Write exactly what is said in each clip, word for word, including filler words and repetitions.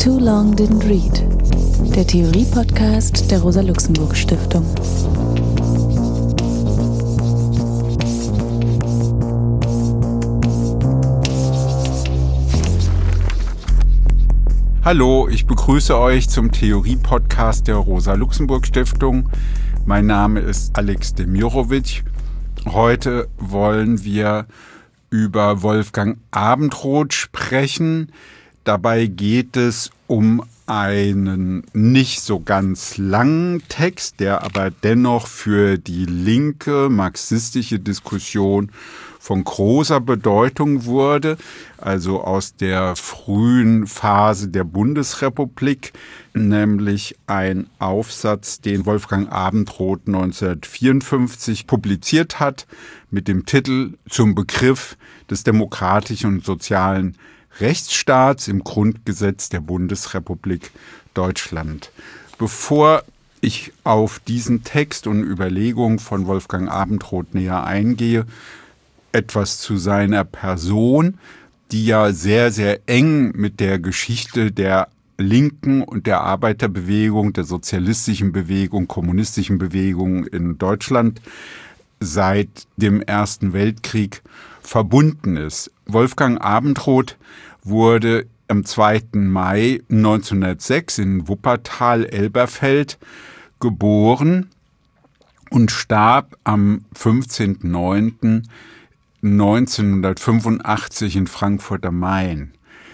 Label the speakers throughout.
Speaker 1: Too Long Didn't Read, der Theorie-Podcast der Rosa-Luxemburg-Stiftung.
Speaker 2: Hallo, ich begrüße euch zum Theorie-Podcast der Rosa-Luxemburg-Stiftung. Mein Name ist Alex Demirovic. Heute wollen wir über Wolfgang Abendroth sprechen. Dabei geht es um einen nicht so ganz langen Text, der aber dennoch für die linke marxistische Diskussion von großer Bedeutung wurde, also aus der frühen Phase der Bundesrepublik, nämlich ein Aufsatz, den Wolfgang Abendroth neunzehnhundertvierundfünfzig publiziert hat, mit dem Titel Zum Begriff des demokratischen und sozialen Rechtsstaats im Grundgesetz der Bundesrepublik Deutschland. Bevor ich auf diesen Text und Überlegungen von Wolfgang Abendroth näher eingehe, etwas zu seiner Person, die ja sehr, sehr eng mit der Geschichte der Linken und der Arbeiterbewegung, der sozialistischen Bewegung, kommunistischen Bewegung in Deutschland seit dem Ersten Weltkrieg verbunden ist. Wolfgang Abendroth wurde am zweiten Mai neunzehnhundertsechs in Wuppertal-Elberfeld geboren und starb am fünfzehnten neunten neunzehnhundertfünfundachtzig in Frankfurt am Main.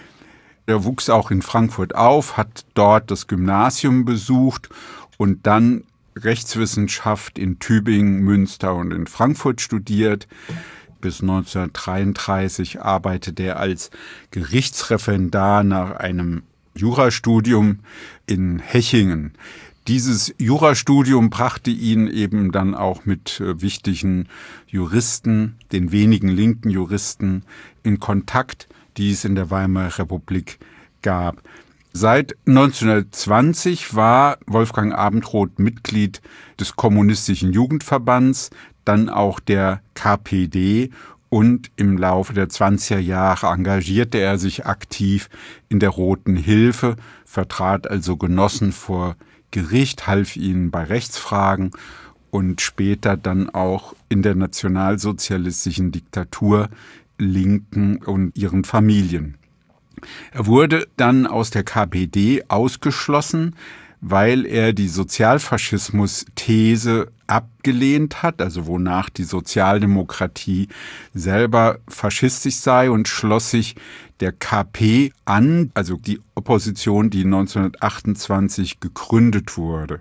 Speaker 2: Er wuchs auch in Frankfurt auf, hat dort das Gymnasium besucht und dann Rechtswissenschaft in Tübingen, Münster und in Frankfurt studiert. Bis neunzehnhundertdreiunddreißig arbeitete er als Gerichtsreferendar nach einem Jurastudium in Hechingen. Dieses Jurastudium brachte ihn eben dann auch mit äh, wichtigen Juristen, den wenigen linken Juristen, in Kontakt, die es in der Weimarer Republik gab. Seit neunzehnhundertzwanzig war Wolfgang Abendroth Mitglied des Kommunistischen Jugendverbands, dann auch der K P D, und im Laufe der zwanziger Jahre engagierte er sich aktiv in der Roten Hilfe, vertrat also Genossen vor Gericht, half ihnen bei Rechtsfragen und später dann auch in der nationalsozialistischen Diktatur Linken und ihren Familien. Er wurde dann aus der K P D ausgeschlossen, weil er die Sozialfaschismus-These abgelehnt hat, also wonach die Sozialdemokratie selber faschistisch sei, und schloss sich der K P an, also die Opposition, die neunzehnhundertachtundzwanzig gegründet wurde.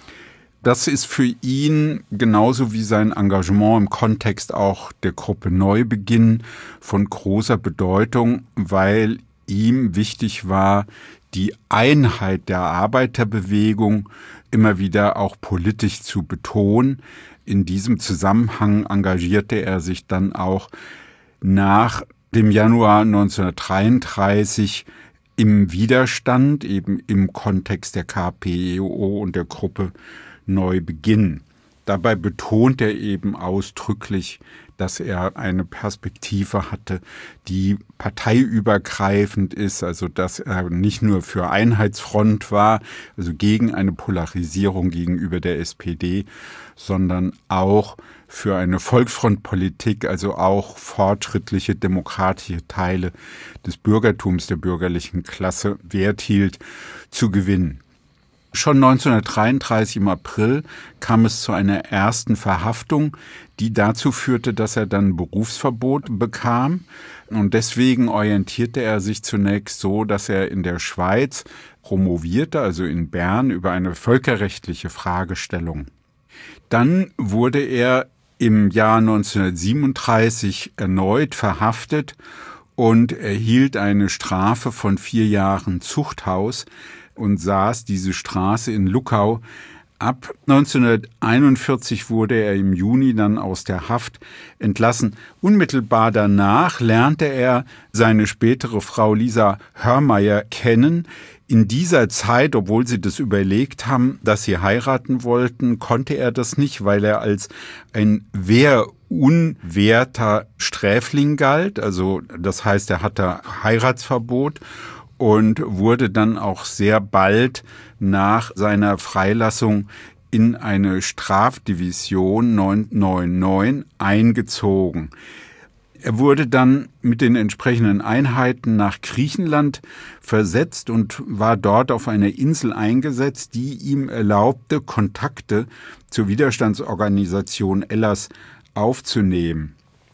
Speaker 2: Das ist für ihn genauso wie sein Engagement im Kontext auch der Gruppe Neubeginn von großer Bedeutung, weil ihm wichtig war, die Einheit der Arbeiterbewegung immer wieder auch politisch zu betonen. In diesem Zusammenhang engagierte er sich dann auch nach dem Januar neunzehnhundertdreiunddreißig im Widerstand, eben im Kontext der K P E O und der Gruppe Neubeginn. Dabei betont er eben ausdrücklich, dass er eine Perspektive hatte, die parteiübergreifend ist, also dass er nicht nur für Einheitsfront war, also gegen eine Polarisierung gegenüber der S P D, sondern auch für eine Volksfrontpolitik, also auch fortschrittliche demokratische Teile des Bürgertums, der bürgerlichen Klasse Wert hielt, zu gewinnen. Schon neunzehnhundertdreiunddreißig im April kam es zu einer ersten Verhaftung, die dazu führte, dass er dann Berufsverbot bekam. Und deswegen orientierte er sich zunächst so, dass er in der Schweiz promovierte, also in Bern, über eine völkerrechtliche Fragestellung. Dann wurde er im Jahr neunzehnhundertsiebenunddreißig erneut verhaftet und erhielt eine Strafe von vier Jahren Zuchthaus und saß diese Straße in Luckau ab. neunzehnhunderteinundvierzig wurde er im Juni dann aus der Haft entlassen. Unmittelbar danach lernte er seine spätere Frau Lisa Hörmeier kennen. In dieser Zeit, obwohl sie das überlegt haben, dass sie heiraten wollten, konnte er das nicht, weil er als ein wehrunwerter Sträfling galt. Also das heißt, er hatte Heiratsverbot. und wurde dann auch sehr bald nach seiner Freilassung in eine Strafdivision neun neun neun eingezogen. Er wurde dann mit den entsprechenden Einheiten nach Griechenland versetzt und war dort auf einer Insel eingesetzt, die ihm erlaubte, Kontakte zur Widerstandsorganisation Hellas aufzunehmen.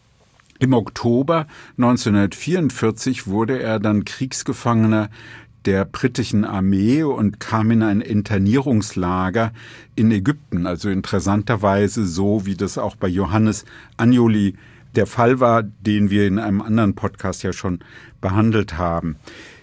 Speaker 2: Im Oktober neunzehnhundertvierundvierzig wurde er dann Kriegsgefangener der britischen Armee und kam in ein Internierungslager in Ägypten. Also interessanterweise so, wie das auch bei Johannes Anjoli der Fall war, den wir in einem anderen Podcast ja schon behandelt haben.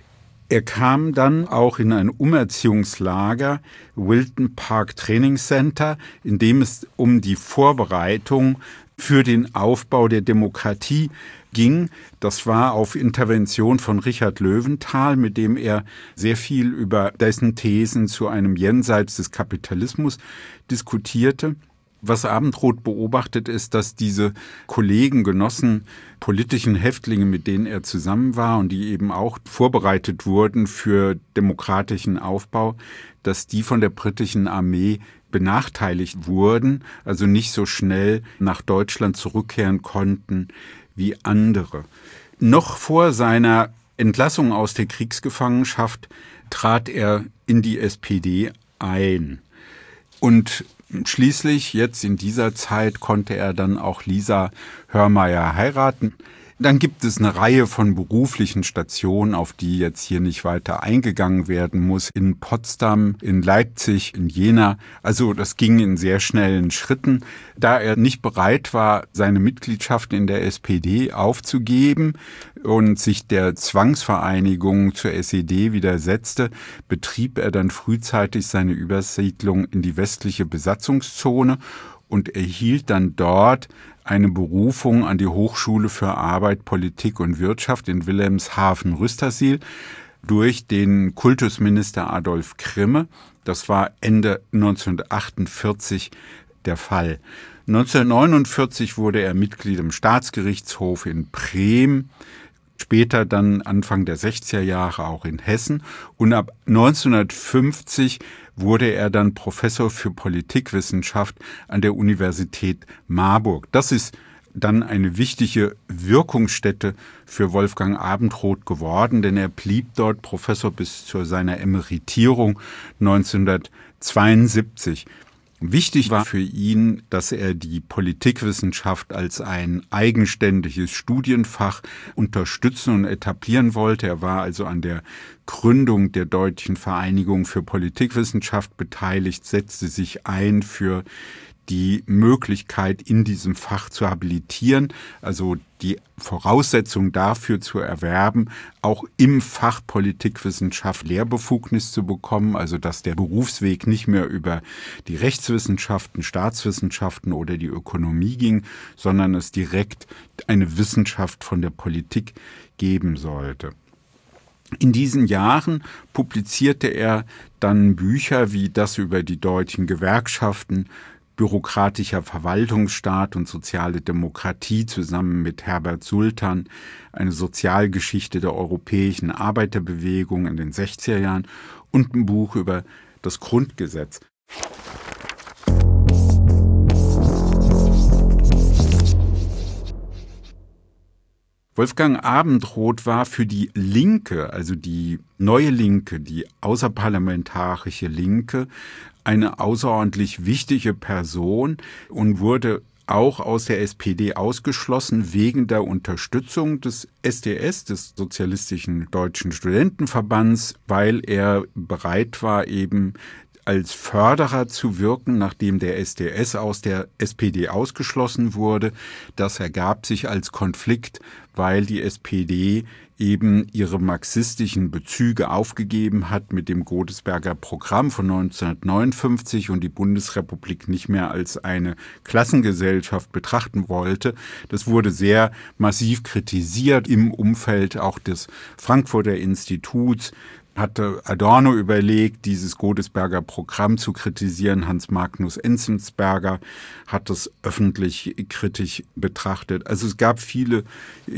Speaker 2: Er kam dann auch in ein Umerziehungslager, Wilton Park Training Center, in dem es um die Vorbereitung für den Aufbau der Demokratie ging. Das war auf Intervention von Richard Löwenthal, mit dem er sehr viel über dessen Thesen zu einem Jenseits des Kapitalismus diskutierte. Was Abendroth beobachtet, ist, dass diese Kollegen, Genossen, politischen Häftlinge, mit denen er zusammen war und die eben auch vorbereitet wurden für demokratischen Aufbau, dass die von der britischen Armee benachteiligt wurden, also nicht so schnell nach Deutschland zurückkehren konnten wie andere. Noch vor seiner Entlassung aus der Kriegsgefangenschaft trat er in die S P D ein. Und schließlich, jetzt in dieser Zeit, konnte er dann auch Lisa Hörmeier heiraten. Dann gibt es eine Reihe von beruflichen Stationen, auf die jetzt hier nicht weiter eingegangen werden muss. In Potsdam, in Leipzig, in Jena. Also das ging in sehr schnellen Schritten. Da er nicht bereit war, seine Mitgliedschaft in der S P D aufzugeben und sich der Zwangsvereinigung zur S E D widersetzte, betrieb er dann frühzeitig seine Übersiedlung in die westliche Besatzungszone und erhielt dann dort eine Berufung an die Hochschule für Arbeit, Politik und Wirtschaft in Wilhelmshaven-Rüstersiel durch den Kultusminister Adolf Krimme. Das war Ende neunzehnhundertachtundvierzig der Fall. neunzehnhundertneunundvierzig wurde er Mitglied im Staatsgerichtshof in Bremen, später dann Anfang der sechziger Jahre auch in Hessen, und ab neunzehnhundertfünfzig wurde er dann Professor für Politikwissenschaft an der Universität Marburg. Das ist dann eine wichtige Wirkungsstätte für Wolfgang Abendroth geworden, denn er blieb dort Professor bis zu seiner Emeritierung neunzehnhundertzweiundsiebzig. Wichtig war für ihn, dass er die Politikwissenschaft als ein eigenständiges Studienfach unterstützen und etablieren wollte. Er war also an der Gründung der Deutschen Vereinigung für Politikwissenschaft beteiligt, setzte sich ein für die Möglichkeit, in diesem Fach zu habilitieren, also die Voraussetzung dafür zu erwerben, auch im Fach Politikwissenschaft Lehrbefugnis zu bekommen, also dass der Berufsweg nicht mehr über die Rechtswissenschaften, Staatswissenschaften oder die Ökonomie ging, sondern es direkt eine Wissenschaft von der Politik geben sollte. In diesen Jahren publizierte er dann Bücher wie das über die deutschen Gewerkschaften, bürokratischer Verwaltungsstaat und soziale Demokratie zusammen mit Herbert Sultan, eine Sozialgeschichte der europäischen Arbeiterbewegung in den sechziger Jahren und ein Buch über das Grundgesetz. Wolfgang Abendroth war für die Linke, also die neue Linke, die außerparlamentarische Linke, eine außerordentlich wichtige Person und wurde auch aus der S P D ausgeschlossen wegen der Unterstützung des S D S, des Sozialistischen Deutschen Studentenverbands, weil er bereit war, eben als Förderer zu wirken, nachdem der S D S aus der S P D ausgeschlossen wurde. Das ergab sich als Konflikt, weil die S P D eben ihre marxistischen Bezüge aufgegeben hat mit dem Godesberger Programm von neunzehnhundertneunundfünfzig und die Bundesrepublik nicht mehr als eine Klassengesellschaft betrachten wollte. Das wurde sehr massiv kritisiert im Umfeld auch des Frankfurter Instituts. Hatte Adorno überlegt, dieses Godesberger Programm zu kritisieren. Hans Magnus Enzensberger hat es öffentlich kritisch betrachtet. Also es gab viele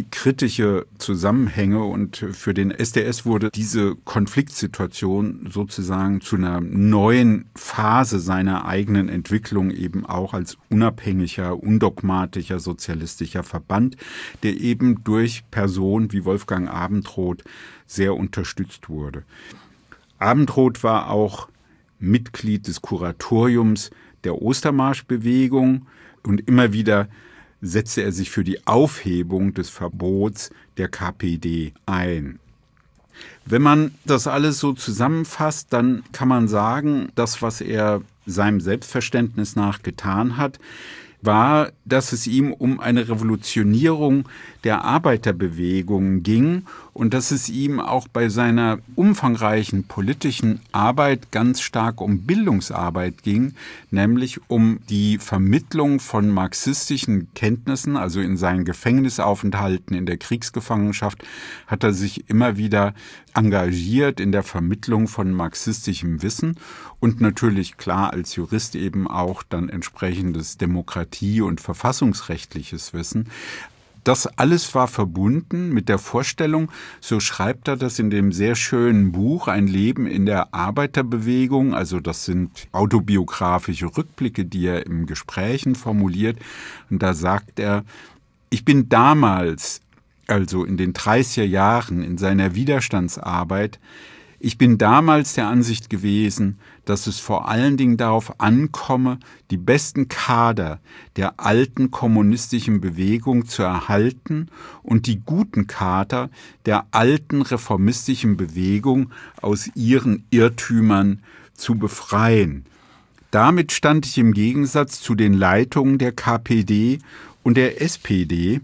Speaker 2: kritische Zusammenhänge und für den S D S wurde diese Konfliktsituation sozusagen zu einer neuen Phase seiner eigenen Entwicklung eben auch als unabhängiger, undogmatischer, sozialistischer Verband, der eben durch Personen wie Wolfgang Abendroth sehr unterstützt wurde. Abendroth war auch Mitglied des Kuratoriums der Ostermarschbewegung und immer wieder setzte er sich für die Aufhebung des Verbots der K P D ein. Wenn man das alles so zusammenfasst, dann kann man sagen, das, was er seinem Selbstverständnis nach getan hat, war, dass es ihm um eine Revolutionierung der Arbeiterbewegung ging und dass es ihm auch bei seiner umfangreichen politischen Arbeit ganz stark um Bildungsarbeit ging, nämlich um die Vermittlung von marxistischen Kenntnissen. Also in seinen Gefängnisaufenthalten in der Kriegsgefangenschaft hat er sich immer wieder engagiert in der Vermittlung von marxistischem Wissen und natürlich klar als Jurist eben auch dann entsprechendes Demokratie- und verfassungsrechtliches Wissen. Das alles war verbunden mit der Vorstellung, so schreibt er das in dem sehr schönen Buch Ein Leben in der Arbeiterbewegung, also das sind autobiografische Rückblicke, die er im Gesprächen formuliert. Und da sagt er, ich bin damals, also in den dreißiger Jahren in seiner Widerstandsarbeit, ich bin damals der Ansicht gewesen, dass es vor allen Dingen darauf ankomme, die besten Kader der alten kommunistischen Bewegung zu erhalten und die guten Kader der alten reformistischen Bewegung aus ihren Irrtümern zu befreien. Damit stand ich im Gegensatz zu den Leitungen der K P D und der S P D,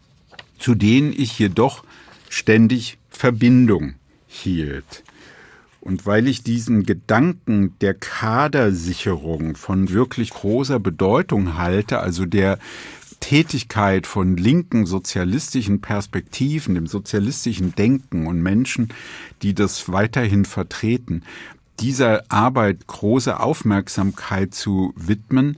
Speaker 2: zu denen ich jedoch ständig Verbindung hielt. Und weil ich diesen Gedanken der Kadersicherung von wirklich großer Bedeutung halte, also der Tätigkeit von linken sozialistischen Perspektiven, dem sozialistischen Denken und Menschen, die das weiterhin vertreten, dieser Arbeit große Aufmerksamkeit zu widmen,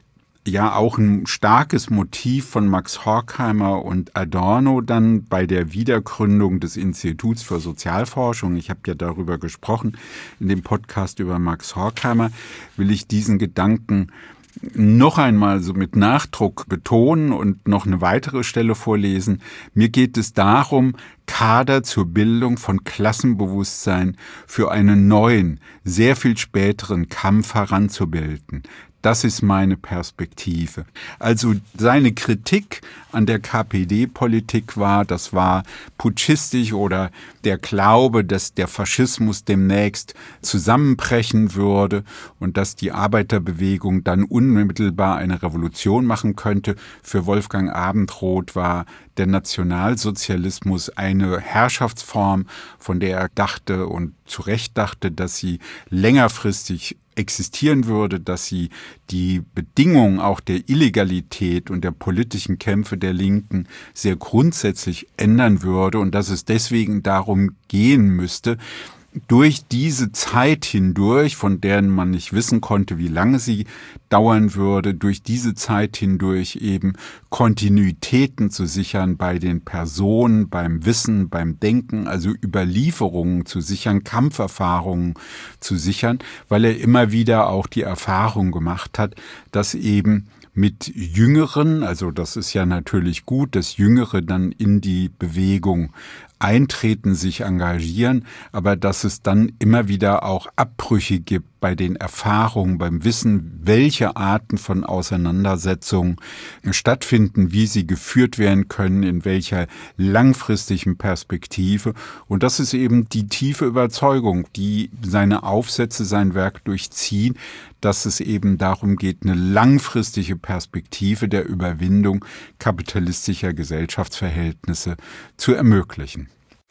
Speaker 2: ja auch ein starkes Motiv von Max Horkheimer und Adorno dann bei der Wiedergründung des Instituts für Sozialforschung, ich habe ja darüber gesprochen in dem Podcast über Max Horkheimer, will ich diesen Gedanken noch einmal so mit Nachdruck betonen und noch eine weitere Stelle vorlesen. Mir geht es darum, Kader zur Bildung von Klassenbewusstsein für einen neuen, sehr viel späteren Kampf heranzubilden. Das ist meine Perspektive. Also seine Kritik an der K P D-Politik war, das war putschistisch oder der Glaube, dass der Faschismus demnächst zusammenbrechen würde und dass die Arbeiterbewegung dann unmittelbar eine Revolution machen könnte. Für Wolfgang Abendroth war der Nationalsozialismus eine Herrschaftsform, von der er dachte und zu Recht dachte, dass sie längerfristig existieren würde, dass sie die Bedingungen auch der Illegalität und der politischen Kämpfe der Linken sehr grundsätzlich ändern würde und dass es deswegen darum gehen müsste, durch diese Zeit hindurch, von deren man nicht wissen konnte, wie lange sie dauern würde, durch diese Zeit hindurch eben Kontinuitäten zu sichern bei den Personen, beim Wissen, beim Denken, also Überlieferungen zu sichern, Kampferfahrungen zu sichern, weil er immer wieder auch die Erfahrung gemacht hat, dass eben mit Jüngeren, also das ist ja natürlich gut, dass Jüngere dann in die Bewegung eintreten, sich engagieren, aber dass es dann immer wieder auch Abbrüche gibt bei den Erfahrungen, beim Wissen, welche Arten von Auseinandersetzungen stattfinden, wie sie geführt werden können, in welcher langfristigen Perspektive. Und das ist eben die tiefe Überzeugung, die seine Aufsätze, sein Werk durchziehen, dass es eben darum geht, eine langfristige Perspektive der Überwindung kapitalistischer Gesellschaftsverhältnisse zu ermöglichen.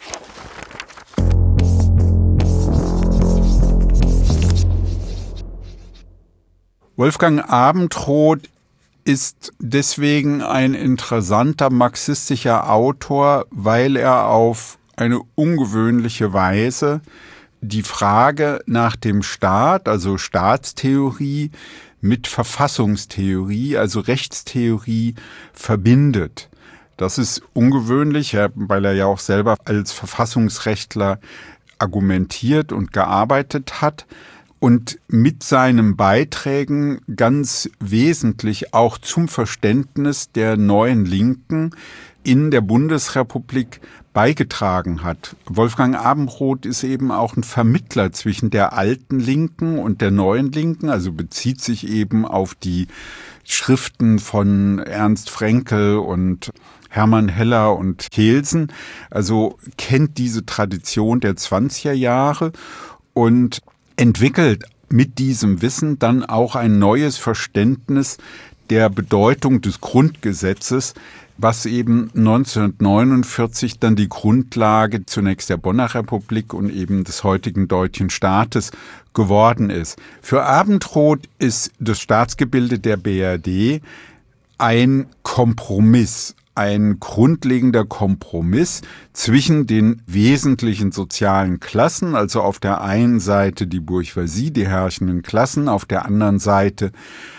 Speaker 2: Wolfgang Abendroth ist deswegen ein interessanter marxistischer Autor, weil er auf eine ungewöhnliche Weise die Frage nach dem Staat, also Staatstheorie, mit Verfassungstheorie, also Rechtstheorie, verbindet. Das ist ungewöhnlich, weil er ja auch selber als Verfassungsrechtler argumentiert und gearbeitet hat und mit seinen Beiträgen ganz wesentlich auch zum Verständnis der neuen Linken in der Bundesrepublik beigetragen hat. Wolfgang Abendroth ist eben auch ein Vermittler zwischen der alten Linken und der neuen Linken, also bezieht sich eben auf die Schriften von Ernst Fraenkel und Hermann Heller und Kelsen, also kennt diese Tradition der zwanziger Jahre und entwickelt mit diesem Wissen dann auch ein neues Verständnis der Bedeutung des Grundgesetzes, was eben neunzehnhundertneunundvierzig dann die Grundlage zunächst der Bonner Republik und eben des heutigen deutschen Staates geworden ist. Für Abendroth ist das Staatsgebilde der B R D ein Kompromiss, ein grundlegender Kompromiss zwischen den wesentlichen sozialen Klassen, also auf der einen Seite die Bourgeoisie, die herrschenden Klassen, auf der anderen Seite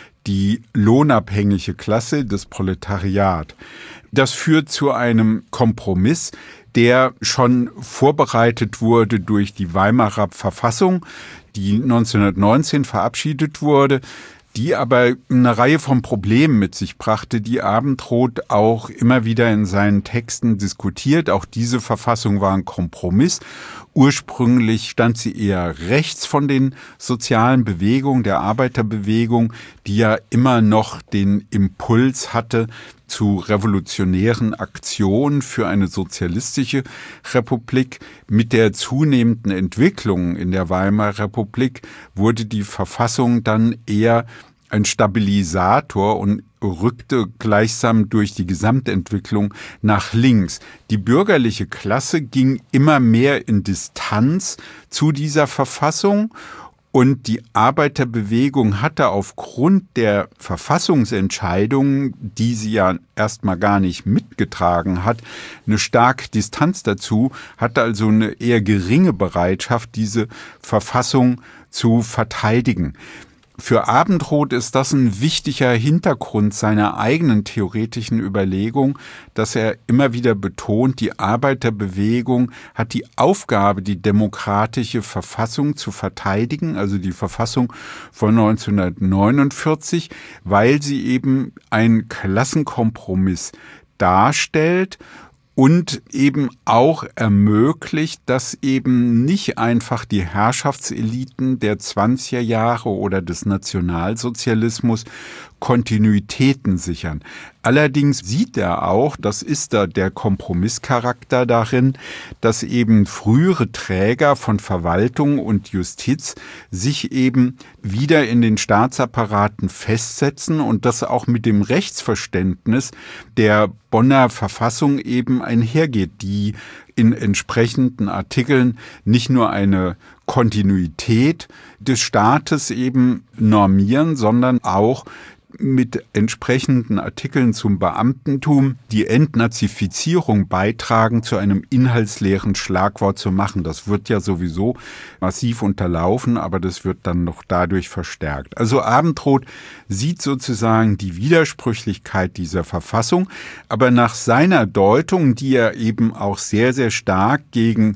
Speaker 2: die lohnabhängige Klasse, das Proletariat. Das führt zu einem Kompromiss, der schon vorbereitet wurde durch die Weimarer Verfassung, die neunzehnhundertneunzehn verabschiedet wurde, die aber eine Reihe von Problemen mit sich brachte, die Abendroth auch immer wieder in seinen Texten diskutiert. Auch diese Verfassung war ein Kompromiss. Ursprünglich stand sie eher rechts von den sozialen Bewegungen, der Arbeiterbewegung, die ja immer noch den Impuls hatte zu revolutionären Aktionen für eine sozialistische Republik. Mit der zunehmenden Entwicklung in der Weimarer Republik wurde die Verfassung dann eher ein Stabilisator und rückte gleichsam durch die Gesamtentwicklung nach links. Die bürgerliche Klasse ging immer mehr in Distanz zu dieser Verfassung. Und die Arbeiterbewegung hatte aufgrund der Verfassungsentscheidungen, die sie ja erstmal gar nicht mitgetragen hat, eine starke Distanz dazu, hatte also eine eher geringe Bereitschaft, diese Verfassung zu verteidigen. Für Abendroth ist das ein wichtiger Hintergrund seiner eigenen theoretischen Überlegung, dass er immer wieder betont, die Arbeiterbewegung hat die Aufgabe, die demokratische Verfassung zu verteidigen, also die Verfassung von neunzehnhundertneunundvierzig, weil sie eben einen Klassenkompromiss darstellt und eben auch ermöglicht, dass eben nicht einfach die Herrschaftseliten der zwanziger Jahre oder des Nationalsozialismus Kontinuitäten sichern. Allerdings sieht er auch, das ist da der Kompromisscharakter darin, dass eben frühere Träger von Verwaltung und Justiz sich eben wieder in den Staatsapparaten festsetzen und das auch mit dem Rechtsverständnis der Bonner Verfassung eben einhergeht, die in entsprechenden Artikeln nicht nur eine Kontinuität des Staates eben normieren, sondern auch mit entsprechenden Artikeln zum Beamtentum die Entnazifizierung beitragen, zu einem inhaltsleeren Schlagwort zu machen. Das wird ja sowieso massiv unterlaufen, aber das wird dann noch dadurch verstärkt. Also Abendroth sieht sozusagen die Widersprüchlichkeit dieser Verfassung, aber nach seiner Deutung, die er eben auch sehr, sehr stark gegen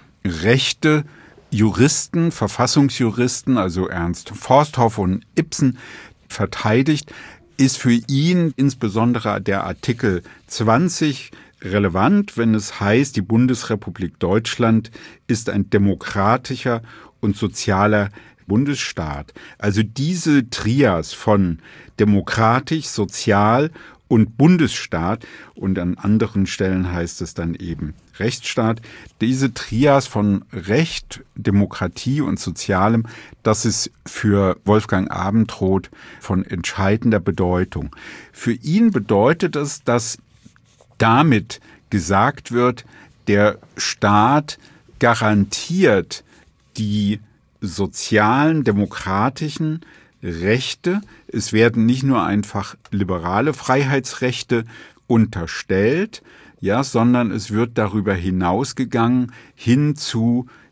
Speaker 2: rechte Juristen, Verfassungsjuristen, also Ernst Forsthoff und Ibsen, verteidigt, ist für ihn insbesondere der Artikel zwanzig relevant, wenn es heißt, die Bundesrepublik Deutschland ist ein demokratischer und sozialer Bundesstaat. Also diese Trias von demokratisch, sozial und Bundesstaat, und an anderen Stellen heißt es dann eben Rechtsstaat, diese Trias von Recht, Demokratie und Sozialem, das ist für Wolfgang Abendroth von entscheidender Bedeutung. Für ihn bedeutet es, dass damit gesagt wird, der Staat garantiert die sozialen, demokratischen Rechte. Es werden nicht nur einfach liberale Freiheitsrechte unterstellt, ja, sondern es wird darüber hinausgegangen hin zu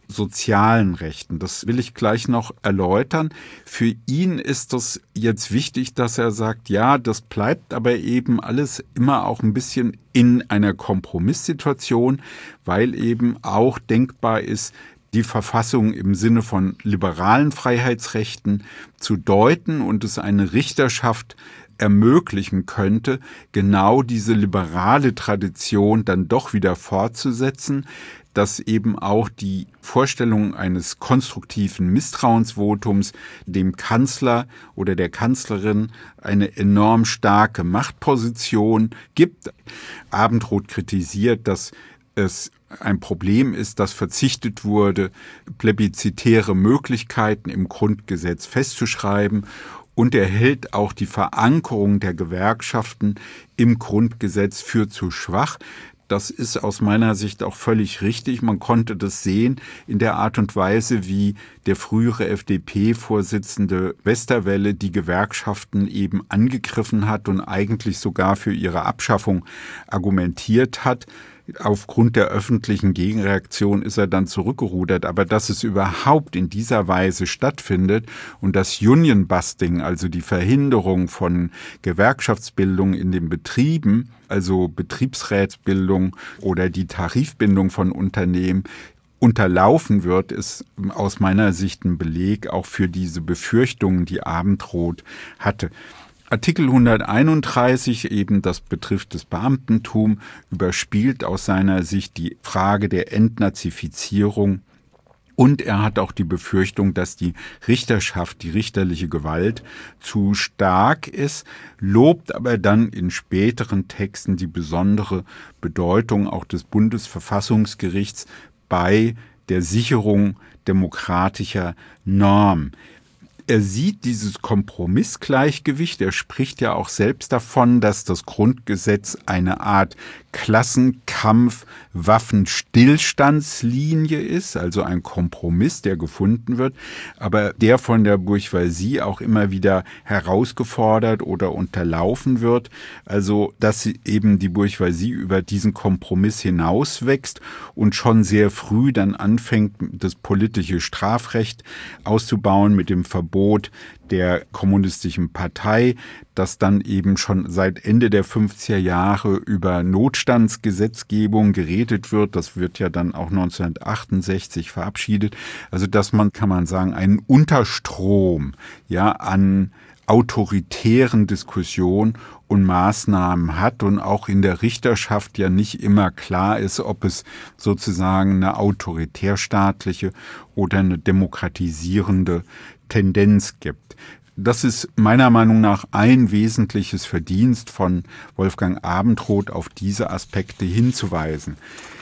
Speaker 2: sozialen Rechten. Das will ich gleich noch erläutern. Für ihn ist das jetzt wichtig, dass er sagt, ja, das bleibt aber eben alles immer auch ein bisschen in einer Kompromisssituation, weil eben auch denkbar ist, die Verfassung im Sinne von liberalen Freiheitsrechten zu deuten und es eine Richterschaft ermöglichen könnte, genau diese liberale Tradition dann doch wieder fortzusetzen, dass eben auch die Vorstellung eines konstruktiven Misstrauensvotums dem Kanzler oder der Kanzlerin eine enorm starke Machtposition gibt. Abendroth kritisiert, dass es ein Problem ist, dass verzichtet wurde, plebiszitäre Möglichkeiten im Grundgesetz festzuschreiben. Und er hält auch die Verankerung der Gewerkschaften im Grundgesetz für zu schwach. Das ist aus meiner Sicht auch völlig richtig. Man konnte das sehen in der Art und Weise, wie der frühere F D P-Vorsitzende Westerwelle die Gewerkschaften eben angegriffen hat und eigentlich sogar für ihre Abschaffung argumentiert hat. Aufgrund der öffentlichen Gegenreaktion ist er dann zurückgerudert. Aber dass es überhaupt in dieser Weise stattfindet und das Union-Busting, also die Verhinderung von Gewerkschaftsbildung in den Betrieben, also Betriebsrätsbildung oder die Tarifbindung von Unternehmen, unterlaufen wird, ist aus meiner Sicht ein Beleg auch für diese Befürchtungen, die Abendroth hatte. Artikel hunderteinunddreißig, eben das betrifft das Beamtentum, überspielt aus seiner Sicht die Frage der Entnazifizierung. Und er hat auch die Befürchtung, dass die Richterschaft, die richterliche Gewalt zu stark ist, lobt aber dann in späteren Texten die besondere Bedeutung auch des Bundesverfassungsgerichts bei der Sicherung demokratischer Normen. Er sieht dieses Kompromissgleichgewicht, er spricht ja auch selbst davon, dass das Grundgesetz eine Art Klassenkampf, Waffenstillstandslinie ist, also ein Kompromiss, der gefunden wird, aber der von der Bourgeoisie auch immer wieder herausgefordert oder unterlaufen wird, also dass eben die Bourgeoisie über diesen Kompromiss hinauswächst und schon sehr früh dann anfängt, das politische Strafrecht auszubauen mit dem Verbot der kommunistischen Partei, dass dann eben schon seit Ende der fünfziger Jahre über Notstandsgesetzgebung geredet wird. Das wird ja dann auch neunzehnhundertachtundsechzig verabschiedet. Also dass man, kann man sagen, einen Unterstrom ja an autoritären Diskussionen und Maßnahmen hat und auch in der Richterschaft ja nicht immer klar ist, ob es sozusagen eine autoritärstaatliche oder eine demokratisierende Tendenz gibt. Das ist meiner Meinung nach ein wesentliches Verdienst von Wolfgang Abendroth, auf diese Aspekte hinzuweisen.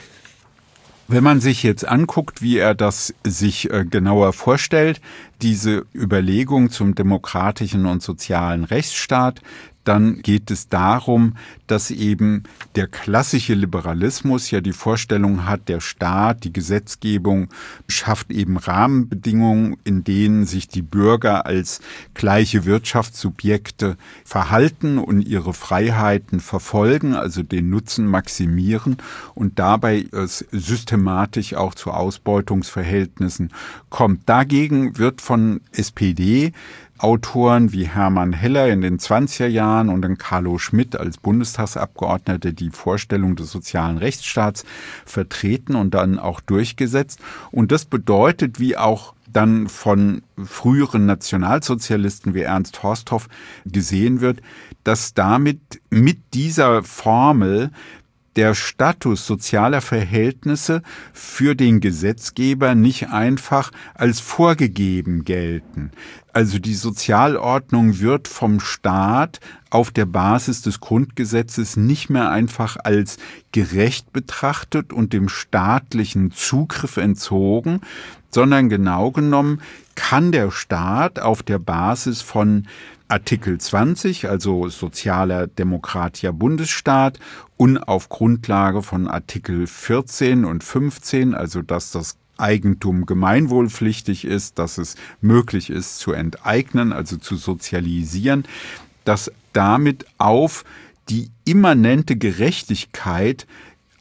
Speaker 2: Wenn man sich jetzt anguckt, wie er das sich genauer vorstellt, diese Überlegung zum demokratischen und sozialen Rechtsstaat, dann geht es darum, dass eben der klassische Liberalismus ja die Vorstellung hat, der Staat, die Gesetzgebung schafft eben Rahmenbedingungen, in denen sich die Bürger als gleiche Wirtschaftssubjekte verhalten und ihre Freiheiten verfolgen, also den Nutzen maximieren und dabei es systematisch auch zu Ausbeutungsverhältnissen kommt. Dagegen wird von S P D Autoren wie Hermann Heller in den zwanziger Jahren und dann Carlo Schmitt als Bundestagsabgeordneter die Vorstellung des sozialen Rechtsstaats vertreten und dann auch durchgesetzt. Und das bedeutet, wie auch dann von früheren Nationalsozialisten wie Ernst Horsthoff gesehen wird, dass damit mit dieser Formel der Status sozialer Verhältnisse für den Gesetzgeber nicht einfach als vorgegeben gelten. Also die Sozialordnung wird vom Staat auf der Basis des Grundgesetzes nicht mehr einfach als gerecht betrachtet und dem staatlichen Zugriff entzogen, sondern genau genommen kann der Staat auf der Basis von Artikel zwanzig, also sozialer demokratischer Bundesstaat, und auf Grundlage von Artikel vierzehn und fünfzehn, also dass das Eigentum gemeinwohlpflichtig ist, dass es möglich ist zu enteignen, also zu sozialisieren, dass damit auf die immanente Gerechtigkeit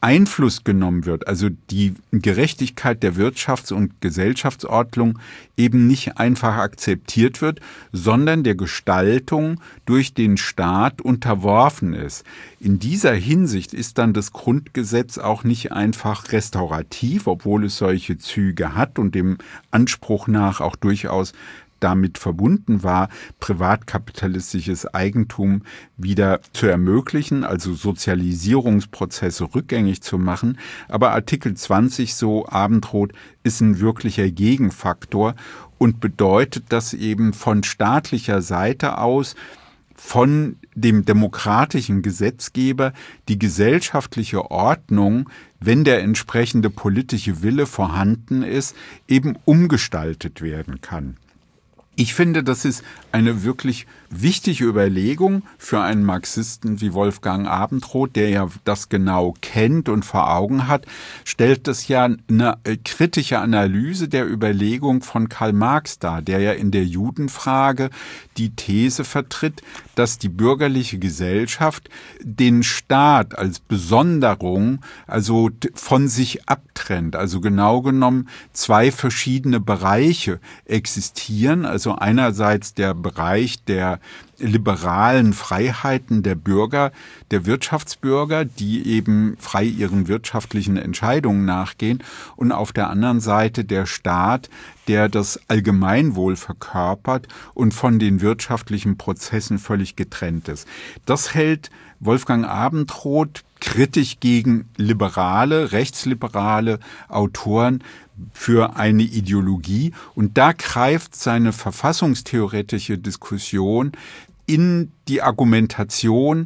Speaker 2: Einfluss genommen wird, also die Gerechtigkeit der Wirtschafts- und Gesellschaftsordnung eben nicht einfach akzeptiert wird, sondern der Gestaltung durch den Staat unterworfen ist. In dieser Hinsicht ist dann das Grundgesetz auch nicht einfach restaurativ, obwohl es solche Züge hat und dem Anspruch nach auch durchaus damit verbunden war, privatkapitalistisches Eigentum wieder zu ermöglichen, also Sozialisierungsprozesse rückgängig zu machen. Aber Artikel zwanzig, so Abendroth, ist ein wirklicher Gegenfaktor und bedeutet, dass eben von staatlicher Seite aus von dem demokratischen Gesetzgeber die gesellschaftliche Ordnung, wenn der entsprechende politische Wille vorhanden ist, eben umgestaltet werden kann. Ich finde, das ist eine wirklich wichtige Überlegung für einen Marxisten wie Wolfgang Abendroth, der ja das genau kennt und vor Augen hat, stellt das ja eine kritische Analyse der Überlegung von Karl Marx dar, der ja in der Judenfrage die These vertritt, dass die bürgerliche Gesellschaft den Staat als Besonderung, also von sich abtrennt. Also genau genommen zwei verschiedene Bereiche existieren. Also einerseits der Bereich der liberalen Freiheiten der Bürger, der Wirtschaftsbürger, die eben frei ihren wirtschaftlichen Entscheidungen nachgehen, und auf der anderen Seite der Staat, der das Allgemeinwohl verkörpert und von den wirtschaftlichen Prozessen völlig getrennt ist. Das hält Wolfgang Abendroth kritisch gegen liberale, rechtsliberale Autoren für eine Ideologie. Und da greift seine verfassungstheoretische Diskussion in die Argumentation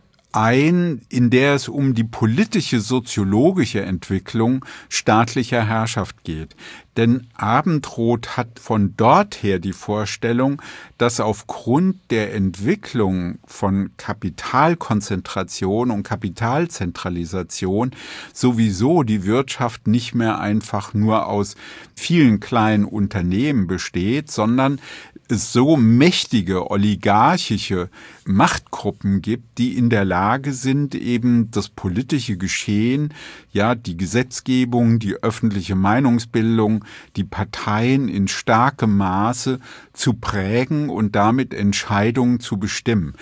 Speaker 2: ein, in der es um die politische, soziologische Entwicklung staatlicher Herrschaft geht. Denn Abendroth hat von dort her die Vorstellung, dass aufgrund der Entwicklung von Kapitalkonzentration und Kapitalzentralisation sowieso die Wirtschaft nicht mehr einfach nur aus vielen kleinen Unternehmen besteht, sondern es so mächtige oligarchische Machtgruppen gibt, die in der Lage sind, eben das politische Geschehen, ja, die Gesetzgebung, die öffentliche Meinungsbildung, die Parteien in starkem Maße zu prägen und damit Entscheidungen zu bestimmen.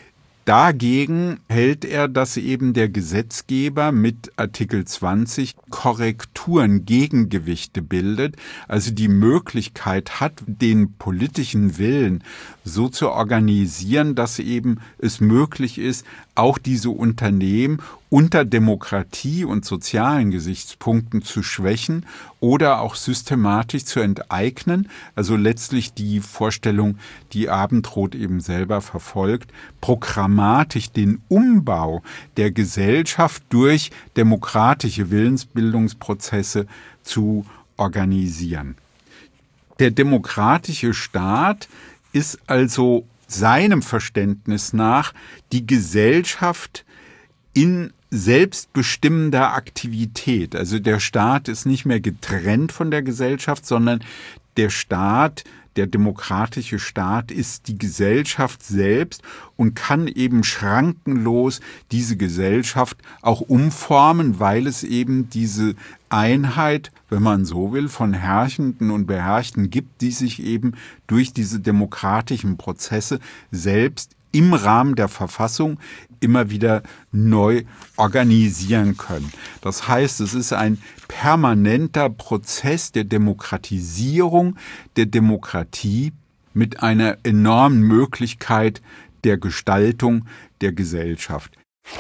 Speaker 2: Dagegen hält er, dass eben der Gesetzgeber mit Artikel zwanzig Korrekturen, Gegengewichte bildet, also die Möglichkeit hat, den politischen Willen so zu organisieren, dass eben es möglich ist, auch diese Unternehmen unter Demokratie und sozialen Gesichtspunkten zu schwächen oder auch systematisch zu enteignen. Also letztlich die Vorstellung, die Abendroth eben selber verfolgt, programmatisch den Umbau der Gesellschaft durch demokratische Willensbildungsprozesse zu organisieren. Der demokratische Staat ist also seinem Verständnis nach die Gesellschaft in selbstbestimmender Aktivität. Also der Staat ist nicht mehr getrennt von der Gesellschaft, sondern der Staat, der demokratische Staat ist die Gesellschaft selbst und kann eben schrankenlos diese Gesellschaft auch umformen, weil es eben diese Einheit, wenn man so will, von Herrschenden und Beherrschten gibt, die sich eben durch diese demokratischen Prozesse selbst im Rahmen der Verfassung immer wieder neu organisieren können. Das heißt, es ist ein permanenter Prozess der Demokratisierung der Demokratie mit einer enormen Möglichkeit der Gestaltung der Gesellschaft.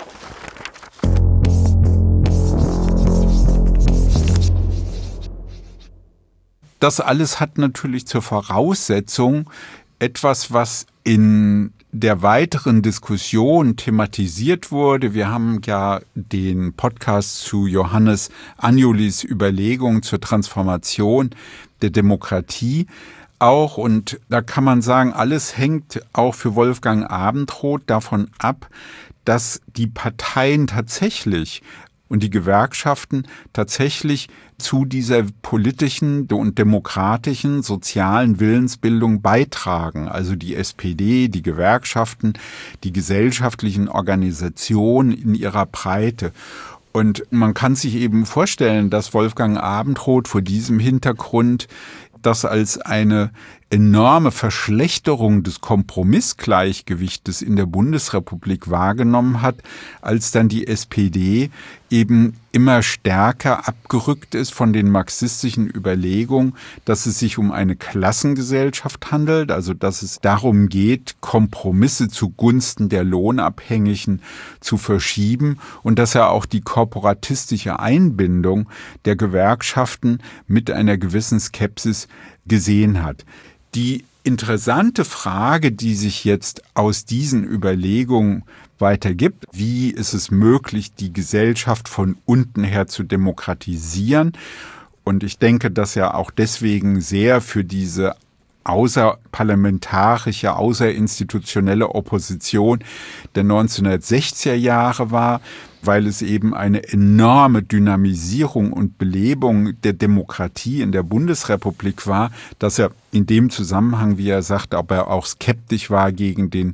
Speaker 2: Das alles hat natürlich zur Voraussetzung etwas, was in der weiteren Diskussion thematisiert wurde. Wir haben ja den Podcast zu Johannes Anjolis Überlegung zur Transformation der Demokratie auch. Und da kann man sagen, alles hängt auch für Wolfgang Abendroth davon ab, dass die Parteien tatsächlich und die Gewerkschaften tatsächlich zu dieser politischen und demokratischen sozialen Willensbildung beitragen. Also die S P D, die Gewerkschaften, die gesellschaftlichen Organisationen in ihrer Breite. Und man kann sich eben vorstellen, dass Wolfgang Abendroth vor diesem Hintergrund das als eine enorme Verschlechterung des Kompromissgleichgewichtes in der Bundesrepublik wahrgenommen hat, als dann die S P D eben immer stärker abgerückt ist von den marxistischen Überlegungen, dass es sich um eine Klassengesellschaft handelt, also dass es darum geht, Kompromisse zugunsten der Lohnabhängigen zu verschieben und dass er auch die korporatistische Einbindung der Gewerkschaften mit einer gewissen Skepsis gesehen hat. Die interessante Frage, die sich jetzt aus diesen Überlegungen weitergibt, wie ist es möglich, die Gesellschaft von unten her zu demokratisieren? Und ich denke, dass er auch deswegen sehr für diese außerparlamentarische, außerinstitutionelle Opposition der neunzehnhundertsechziger Jahre war, weil es eben eine enorme Dynamisierung und Belebung der Demokratie in der Bundesrepublik war, dass er in dem Zusammenhang, wie er sagt, ob er auch skeptisch war gegen den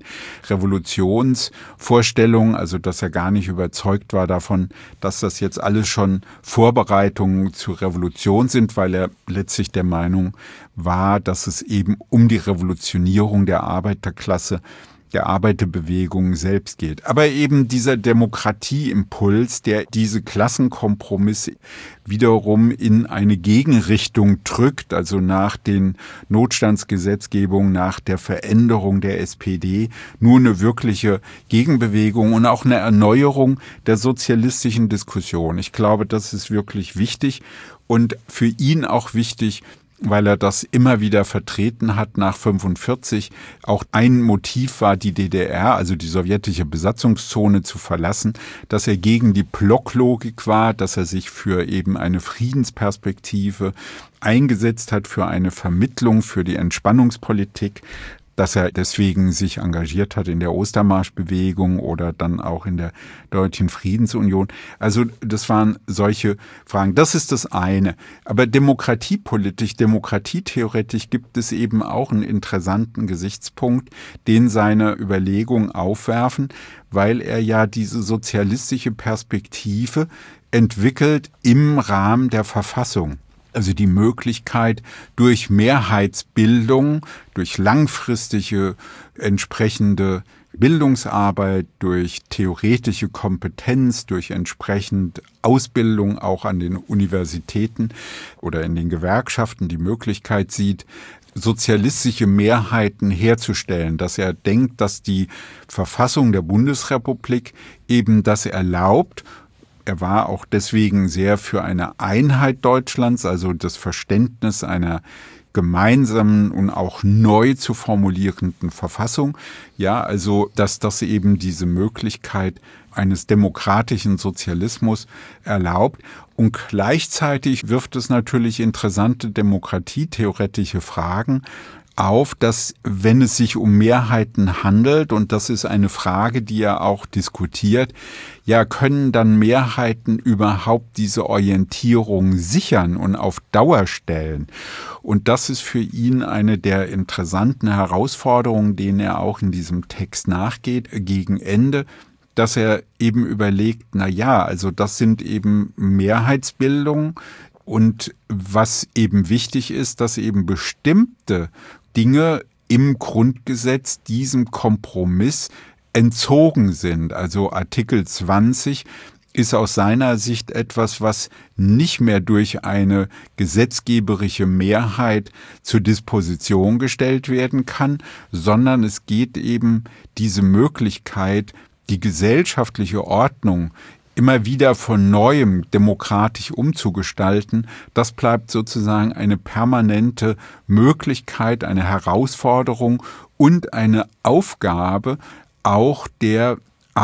Speaker 2: Revolutionsvorstellungen, also dass er gar nicht überzeugt war davon, dass das jetzt alles schon Vorbereitungen zur Revolution sind, weil er letztlich der Meinung war, dass es eben um die Revolutionierung der Arbeiterklasse, der Arbeiterbewegung selbst geht. Aber eben dieser Demokratieimpuls, der diese Klassenkompromisse wiederum in eine Gegenrichtung drückt, also nach den Notstandsgesetzgebungen, nach der Veränderung der S P D, nur eine wirkliche Gegenbewegung und auch eine Erneuerung der sozialistischen Diskussion. Ich glaube, das ist wirklich wichtig und für ihn auch wichtig, weil er das immer wieder vertreten hat nach fünfundvierzig. Auch ein Motiv war, die D D R, also die sowjetische Besatzungszone, zu verlassen, dass er gegen die Blocklogik war, dass er sich für eben eine Friedensperspektive eingesetzt hat, für eine Vermittlung, für die Entspannungspolitik, dass er deswegen sich engagiert hat in der Ostermarschbewegung oder dann auch in der Deutschen Friedensunion. Also das waren solche Fragen. Das ist das eine. Aber demokratiepolitisch, demokratietheoretisch gibt es eben auch einen interessanten Gesichtspunkt, den seine Überlegungen aufwerfen, weil er ja diese sozialistische Perspektive entwickelt im Rahmen der Verfassung. Also die Möglichkeit, durch Mehrheitsbildung, durch langfristige entsprechende Bildungsarbeit, durch theoretische Kompetenz, durch entsprechend Ausbildung auch an den Universitäten oder in den Gewerkschaften die Möglichkeit sieht, sozialistische Mehrheiten herzustellen, dass er denkt, dass die Verfassung der Bundesrepublik eben das erlaubt. Er war auch deswegen sehr für eine Einheit Deutschlands, also das Verständnis einer gemeinsamen und auch neu zu formulierenden Verfassung. Ja, also, dass das eben diese Möglichkeit eines demokratischen Sozialismus erlaubt. Und gleichzeitig wirft es natürlich interessante demokratietheoretische Fragen auf, dass wenn es sich um Mehrheiten handelt, und das ist eine Frage, die er auch diskutiert, ja, können dann Mehrheiten überhaupt diese Orientierung sichern und auf Dauer stellen? Und das ist für ihn eine der interessanten Herausforderungen, denen er auch in diesem Text nachgeht, gegen Ende, dass er eben überlegt, na ja, also das sind eben Mehrheitsbildungen, und was eben wichtig ist, dass eben bestimmte Dinge im Grundgesetz diesem Kompromiss entzogen sind. Also Artikel zwanzig ist aus seiner Sicht etwas, was nicht mehr durch eine gesetzgeberische Mehrheit zur Disposition gestellt werden kann, sondern es geht eben diese Möglichkeit, die gesellschaftliche Ordnung immer wieder von Neuem demokratisch umzugestalten, das bleibt sozusagen eine permanente Möglichkeit, eine Herausforderung und eine Aufgabe auch der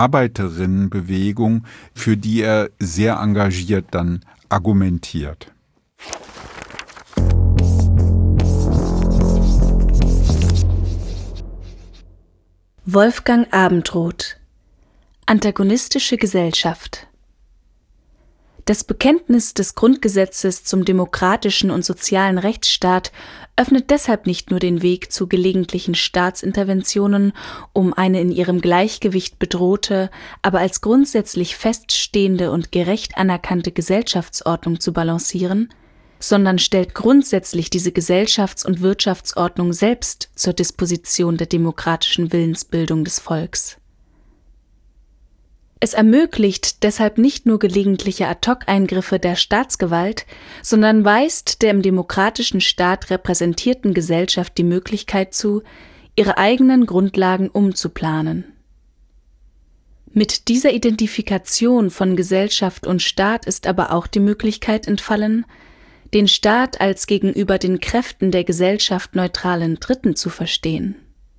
Speaker 2: Arbeiterinnenbewegung, für die er sehr engagiert dann argumentiert.
Speaker 1: Wolfgang Abendroth: Antagonistische Gesellschaft. Das Bekenntnis des Grundgesetzes zum demokratischen und sozialen Rechtsstaat öffnet deshalb nicht nur den Weg zu gelegentlichen Staatsinterventionen, um eine in ihrem Gleichgewicht bedrohte, aber als grundsätzlich feststehende und gerecht anerkannte Gesellschaftsordnung zu balancieren, sondern stellt grundsätzlich diese Gesellschafts- und Wirtschaftsordnung selbst zur Disposition der demokratischen Willensbildung des Volks. Es ermöglicht deshalb nicht nur gelegentliche Ad-hoc-Eingriffe der Staatsgewalt, sondern weist der im demokratischen Staat repräsentierten Gesellschaft die Möglichkeit zu, ihre eigenen Grundlagen umzuplanen. Mit dieser Identifikation von Gesellschaft und Staat ist aber auch die Möglichkeit entfallen, den Staat als gegenüber den Kräften der Gesellschaft neutralen Dritten zu verstehen.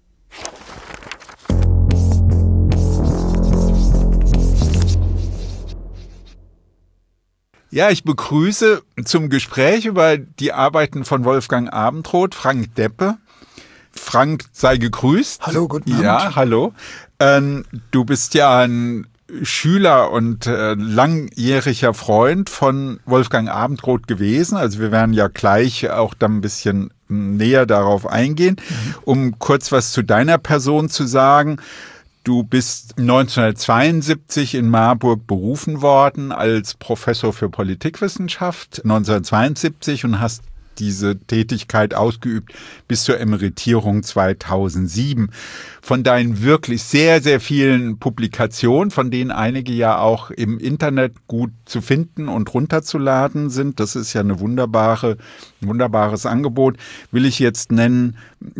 Speaker 2: Ja, ich begrüße zum Gespräch über die Arbeiten von Wolfgang Abendroth Frank Deppe. Frank, sei gegrüßt.
Speaker 3: Hallo, guten Abend.
Speaker 2: Ja, hallo. Ähm, du bist ja ein Schüler und äh, langjähriger Freund von Wolfgang Abendroth gewesen. Also wir werden ja gleich auch dann ein bisschen näher darauf eingehen. Mhm. Um kurz was zu deiner Person zu sagen. Du bist neunzehnhundertzweiundsiebzig in Marburg berufen worden als Professor für Politikwissenschaft, neunzehnhundertzweiundsiebzig, und hast diese Tätigkeit ausgeübt bis zur Emeritierung zweitausendsieben. Von deinen wirklich sehr, sehr vielen Publikationen, von denen einige ja auch im Internet gut zu finden und runterzuladen sind, das ist ja eine wunderbare, ein wunderbares Angebot, will ich jetzt nennen,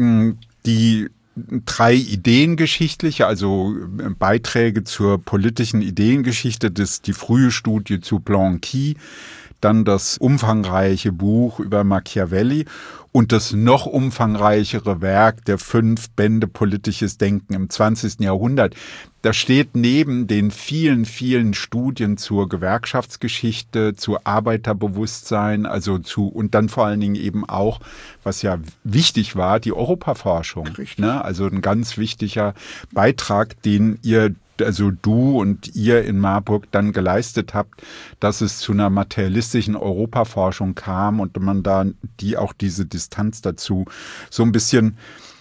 Speaker 2: die drei ideengeschichtliche, also Beiträge zur politischen Ideengeschichte, das die frühe Studie zu Blanqui, dann das umfangreiche Buch über Machiavelli und das noch umfangreichere Werk der fünf Bände Politisches Denken im zwanzigsten Jahrhundert. Da steht neben den vielen, vielen Studien zur Gewerkschaftsgeschichte, zu Arbeiterbewusstsein, also zu, und dann vor allen Dingen eben auch, was ja wichtig war, die Europaforschung. Ne? Also ein ganz wichtiger Beitrag, den ihr also du und ihr in Marburg dann geleistet habt, dass es zu einer materialistischen Europaforschung kam und man da die auch diese Distanz dazu so ein bisschen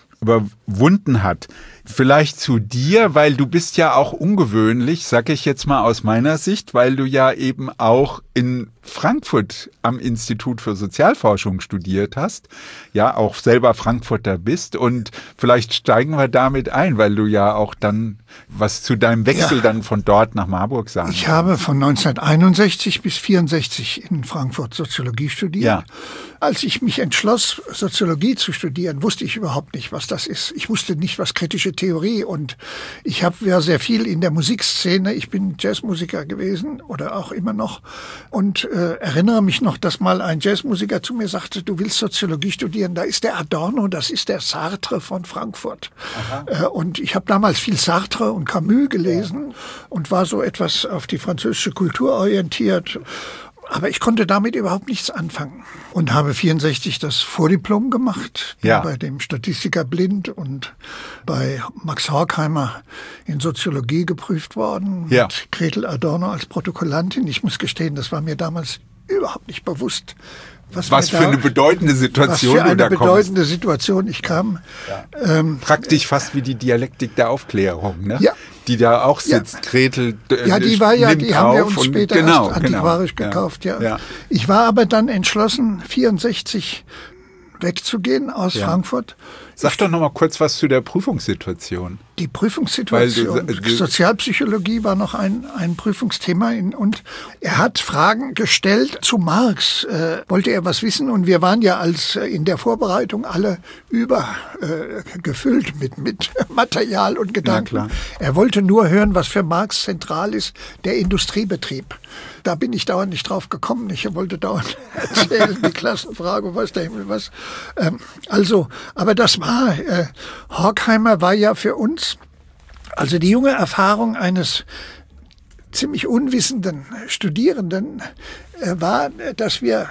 Speaker 2: überwunden hat. Vielleicht zu dir, weil du bist ja auch ungewöhnlich, sag ich jetzt mal aus meiner Sicht, weil du ja eben auch in Frankfurt am Institut für Sozialforschung studiert hast, ja auch selber Frankfurter bist, und vielleicht steigen wir damit ein, weil du ja auch dann was zu deinem Wechsel ja. dann von dort nach Marburg sagen
Speaker 3: Ich kannst. habe von neunzehnhunderteinundsechzig bis vierundsechzig in Frankfurt Soziologie studiert.
Speaker 2: Ja.
Speaker 3: Als ich mich entschloss, Soziologie zu studieren, wusste ich überhaupt nicht, was das ist. Ich wusste nicht, was kritische Theorie, und ich habe ja sehr viel in der Musikszene, ich bin Jazzmusiker gewesen oder auch immer noch, und äh, erinnere mich noch, dass mal ein Jazzmusiker zu mir sagte, du willst Soziologie studieren, da ist der Adorno, das ist der Sartre von Frankfurt. Äh, und ich habe damals viel Sartre und Camus gelesen ja. und war so etwas auf die französische Kultur orientiert. Aber ich konnte damit überhaupt nichts anfangen und habe vierundsechzig das Vordiplom gemacht,
Speaker 2: ja.
Speaker 3: bei dem Statistiker Blind und bei Max Horkheimer in Soziologie geprüft worden,
Speaker 2: ja.
Speaker 3: mit Gretel Adorno als Protokollantin. Ich muss gestehen, das war mir damals überhaupt nicht bewusst. Was,
Speaker 2: was für da, eine bedeutende Situation
Speaker 3: was für eine
Speaker 2: du da
Speaker 3: bedeutende
Speaker 2: kommst.
Speaker 3: Situation ich kam.
Speaker 2: Ja. Ähm, Praktisch fast wie die Dialektik der Aufklärung, ne?
Speaker 3: Ja.
Speaker 2: Die da auch sitzt.
Speaker 3: Ja.
Speaker 2: Gretel äh,
Speaker 3: Ja, die war ja, die haben wir uns
Speaker 2: und,
Speaker 3: später
Speaker 2: genau,
Speaker 3: erst antiquarisch
Speaker 2: genau.
Speaker 3: gekauft. Ja.
Speaker 2: Ja.
Speaker 3: Ich war aber dann entschlossen, vierundsechzig wegzugehen aus
Speaker 2: ja.
Speaker 3: Frankfurt.
Speaker 2: Sag doch noch mal kurz was zu der Prüfungssituation.
Speaker 3: Die Prüfungssituation.
Speaker 2: Du, du,
Speaker 3: Sozialpsychologie war noch ein, ein Prüfungsthema. In, und er hat Fragen gestellt zu Marx. Äh, wollte er was wissen? Und wir waren ja als äh, in der Vorbereitung alle übergefüllt äh, mit, mit Material und Gedanken. Er wollte nur hören, was für Marx zentral ist, der Industriebetrieb. Da bin ich dauernd nicht drauf gekommen. Ich wollte dauernd erzählen, die Klassenfrage, was der Himmel, was. Ähm, also, aber das war, äh, Horkheimer war ja für uns, also die junge Erfahrung eines ziemlich unwissenden Studierenden äh, war, dass wir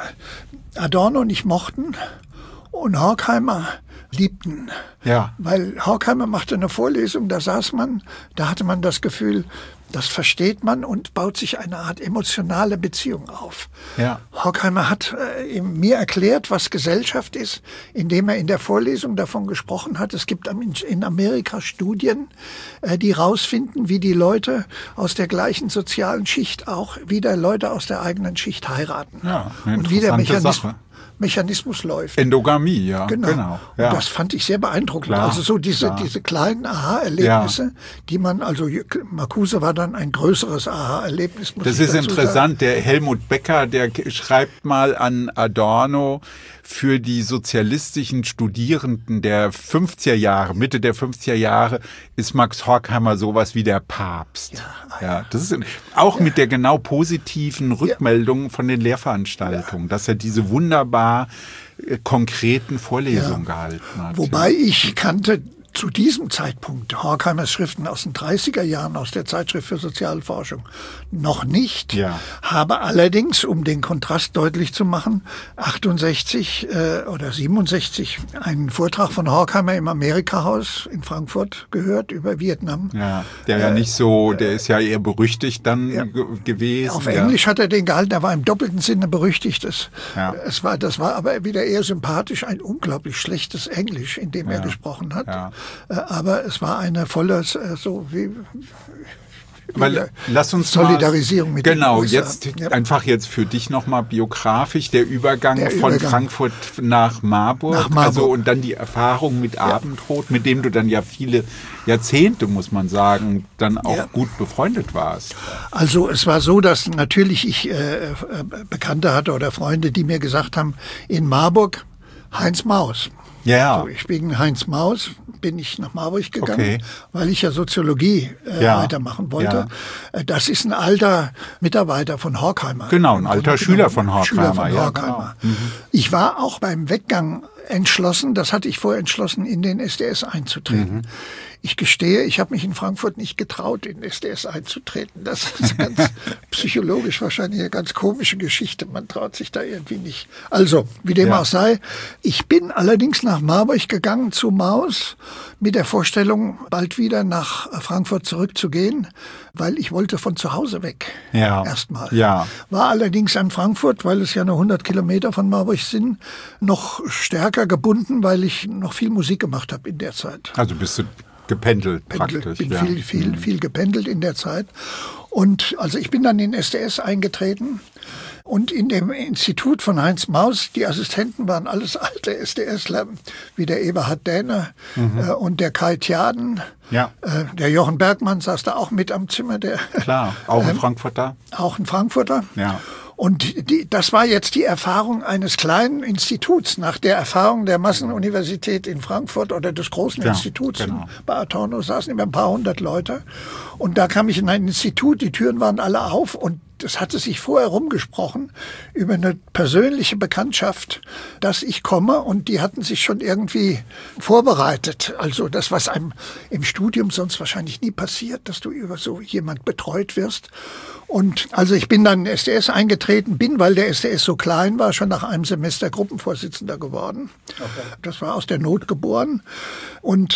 Speaker 3: Adorno nicht mochten und Horkheimer liebten.
Speaker 2: Ja.
Speaker 3: Weil Horkheimer machte eine Vorlesung, da saß man, da hatte man das Gefühl, Das versteht man und baut sich eine Art emotionale Beziehung auf.
Speaker 2: Ja.
Speaker 3: Horkheimer hat äh, mir erklärt, was Gesellschaft ist, indem er in der Vorlesung davon gesprochen hat. Es gibt in Amerika Studien, äh, die rausfinden, wie die Leute aus der gleichen sozialen Schicht auch wieder Leute aus der eigenen Schicht heiraten.
Speaker 2: Ja, eine
Speaker 3: und wie der Mechanismus,
Speaker 2: Sache.
Speaker 3: Mechanismus läuft.
Speaker 2: Endogamie, ja.
Speaker 3: Genau.
Speaker 2: genau ja.
Speaker 3: Und das fand ich sehr beeindruckend.
Speaker 2: Klar,
Speaker 3: also so diese,
Speaker 2: klar.
Speaker 3: diese kleinen Aha-Erlebnisse,
Speaker 2: Ja.
Speaker 3: die man, also Marcuse war dann ein größeres Aha-Erlebnis. muss
Speaker 2: Das
Speaker 3: ich
Speaker 2: ist
Speaker 3: dazu
Speaker 2: interessant.
Speaker 3: sagen.
Speaker 2: Der Helmut Becker, der schreibt mal an Adorno, für die sozialistischen Studierenden der fünfziger Jahre, Mitte der fünfziger Jahre, ist Max Horkheimer sowas wie der Papst. Ja, ja das ist auch ja. mit der genau positiven Rückmeldung ja. von den Lehrveranstaltungen, ja. dass er diese wunderbar äh, konkreten Vorlesungen ja. gehalten hat.
Speaker 3: Wobei
Speaker 2: ja.
Speaker 3: ich kannte zu diesem Zeitpunkt Horkheimers Schriften aus den dreißiger Jahren aus der Zeitschrift für Sozialforschung noch nicht,
Speaker 2: ja.
Speaker 3: habe allerdings, um den Kontrast deutlich zu machen, achtundsechzig äh, oder siebenundsechzig einen Vortrag von Horkheimer im Amerika-Haus in Frankfurt gehört über Vietnam.
Speaker 2: Ja, der ja äh, nicht so, der ist ja eher berüchtigt dann
Speaker 3: ja.
Speaker 2: ge gewesen.
Speaker 3: Auf
Speaker 2: ja.
Speaker 3: Englisch hat er den gehalten, er war im doppelten Sinne berüchtigt. Es,
Speaker 2: ja.
Speaker 3: es war, das war aber wieder eher sympathisch, ein unglaublich schlechtes Englisch, in dem
Speaker 2: ja.
Speaker 3: er gesprochen hat.
Speaker 2: Ja.
Speaker 3: Aber es war eine volle, so wie, wie
Speaker 2: Weil, lass uns
Speaker 3: Solidarisierung
Speaker 2: mal,
Speaker 3: mit
Speaker 2: genau,
Speaker 3: den U S A.
Speaker 2: jetzt
Speaker 3: Ja.
Speaker 2: einfach jetzt für dich nochmal biografisch der Übergang
Speaker 3: Der
Speaker 2: von
Speaker 3: Übergang.
Speaker 2: Frankfurt nach Marburg,
Speaker 3: Nach Marburg.
Speaker 2: also und dann die Erfahrung mit ja. Abendrot, mit dem du dann ja viele Jahrzehnte, muss man sagen, dann auch
Speaker 3: ja.
Speaker 2: gut befreundet warst.
Speaker 3: Also es war so, dass natürlich ich äh, Bekannte hatte oder Freunde, die mir gesagt haben, in Marburg Heinz Maus.
Speaker 2: Ja.
Speaker 3: So, ich wegen Heinz Maus bin ich nach Marburg gegangen,
Speaker 2: okay.
Speaker 3: weil ich ja Soziologie äh,
Speaker 2: ja.
Speaker 3: weitermachen wollte. Ja. Das ist ein alter Mitarbeiter von Horkheimer.
Speaker 2: Genau, ein alter Schüler von Horkheimer.
Speaker 3: Schüler von
Speaker 2: ja,
Speaker 3: Horkheimer.
Speaker 2: Genau. Mhm.
Speaker 3: Ich war auch beim Weggang entschlossen, das hatte ich vorher entschlossen, in den S D S einzutreten. Mhm. Ich gestehe, ich habe mich in Frankfurt nicht getraut, in den S D S einzutreten. Das ist ganz psychologisch wahrscheinlich eine ganz komische Geschichte. Man traut sich da irgendwie nicht. Also, wie dem
Speaker 2: ja.
Speaker 3: auch sei. Ich bin allerdings nach Marburg gegangen zu Maus mit der Vorstellung, bald wieder nach Frankfurt zurückzugehen, weil ich wollte von zu Hause weg.
Speaker 2: Ja.
Speaker 3: Erstmal.
Speaker 2: Ja.
Speaker 3: War allerdings an Frankfurt, weil es ja nur hundert Kilometer von Marburg sind, noch stärker gebunden, weil ich noch viel Musik gemacht habe in der Zeit.
Speaker 2: Also bist du gependelt
Speaker 3: Pendel,
Speaker 2: praktisch.
Speaker 3: bin
Speaker 2: ja.
Speaker 3: viel, viel,
Speaker 2: mhm.
Speaker 3: viel gependelt in der Zeit. Und also ich bin dann in S D S eingetreten und in dem Institut von Heinz Maus, die Assistenten waren alles alte SDSler, wie der Eberhard Dähne mhm. äh, und der Kai Tjaden.
Speaker 2: Ja.
Speaker 3: Äh, der Jochen Bergmann saß da auch mit am Zimmer. Der,
Speaker 2: Klar, auch ein
Speaker 3: ähm,
Speaker 2: Frankfurter.
Speaker 3: Auch ein Frankfurter.
Speaker 2: Ja.
Speaker 3: Und die, das war jetzt die Erfahrung eines kleinen Instituts nach der Erfahrung der Massenuniversität in Frankfurt oder des großen
Speaker 2: ja,
Speaker 3: Instituts.
Speaker 2: Genau.
Speaker 3: Bei Adorno saßen immer ein paar hundert Leute. Und da kam ich in ein Institut, die Türen waren alle auf und es hatte sich vorher rumgesprochen über eine persönliche Bekanntschaft, dass ich komme und die hatten sich schon irgendwie vorbereitet. Also das, was einem im Studium sonst wahrscheinlich nie passiert, dass du über so jemand betreut wirst. Und also ich bin dann in S D S eingetreten, bin, weil der S D S so klein war, schon nach einem Semester Gruppenvorsitzender geworden. Okay. Das war aus der Not geboren. Und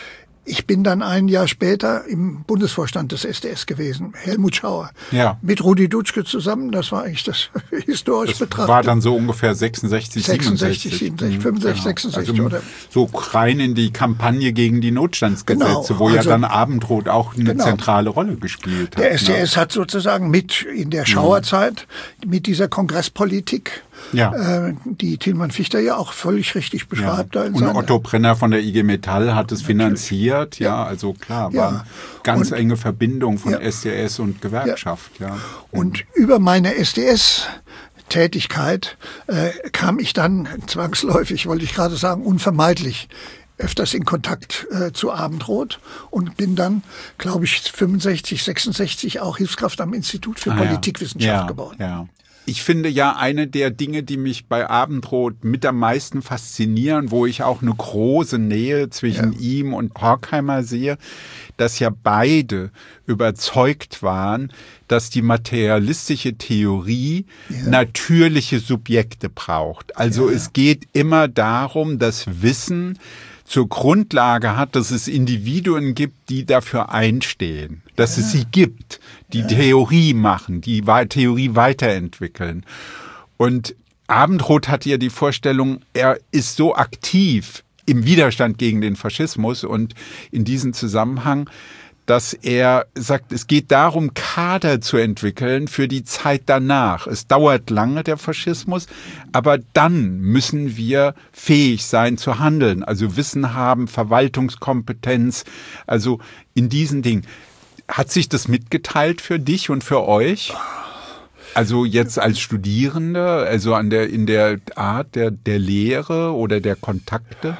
Speaker 3: ich bin dann ein Jahr später im Bundesvorstand des S D S gewesen, Helmut Schauer.
Speaker 2: Ja.
Speaker 3: Mit Rudi Dutschke zusammen, das war eigentlich das historisch
Speaker 2: das
Speaker 3: betrachtet.
Speaker 2: War dann so ungefähr sechsundsechzig,
Speaker 3: sechsundsechzig,
Speaker 2: siebenundsechzig,
Speaker 3: fünfundsechzig,
Speaker 2: genau.
Speaker 3: sechsundsechzig
Speaker 2: also
Speaker 3: oder
Speaker 2: so rein in die Kampagne gegen die Notstandsgesetze,
Speaker 3: genau.
Speaker 2: wo ja
Speaker 3: also,
Speaker 2: dann Abendrot auch eine
Speaker 3: genau.
Speaker 2: zentrale Rolle gespielt hat.
Speaker 3: Der S D S ne? hat sozusagen mit in der Schauerzeit, mhm. mit dieser Kongresspolitik,
Speaker 2: ja.
Speaker 3: äh, die Tilman Fichter ja auch völlig richtig beschreibt.
Speaker 2: Ja.
Speaker 3: Da in
Speaker 2: Und Otto Brenner von der I G Metall hat es Natürlich. finanziert, ja, ja, also klar, war
Speaker 3: ja.
Speaker 2: ganz
Speaker 3: und,
Speaker 2: enge Verbindung von
Speaker 3: ja.
Speaker 2: S D S und Gewerkschaft. Ja. Ja.
Speaker 3: Und mhm. über meine S D S Tätigkeit äh, kam ich dann zwangsläufig, wollte ich gerade sagen, unvermeidlich öfters in Kontakt äh, zu Abendrot und bin dann, glaube ich, fünfundsechzig, sechsundsechzig auch Hilfskraft am Institut für
Speaker 2: ah,
Speaker 3: Politikwissenschaft
Speaker 2: ja. Ja.
Speaker 3: geworden.
Speaker 2: Ja. Ich finde ja, eine der Dinge, die mich bei Abendrot mit am meisten faszinieren, wo ich auch eine große Nähe zwischen ja. ihm und Horkheimer sehe, dass ja beide überzeugt waren, dass die materialistische Theorie ja. natürliche Subjekte braucht. Also ja, ja. es geht immer darum, das Wissen zur Grundlage hat, dass es Individuen gibt, die dafür einstehen, dass ja. es sie gibt, die ja. Theorie machen, die Theorie weiterentwickeln. Und Abendroth hatte ja die Vorstellung, er ist so aktiv im Widerstand gegen den Faschismus und in diesem Zusammenhang, dass er sagt, es geht darum, Kader zu entwickeln für die Zeit danach. Es dauert lange, der Faschismus, aber dann müssen wir fähig sein zu handeln, also Wissen haben, Verwaltungskompetenz, also in diesen Dingen. Hat sich das mitgeteilt für dich und für euch? Also jetzt als Studierende, also an der, in der Art der, der Lehre oder der Kontakte?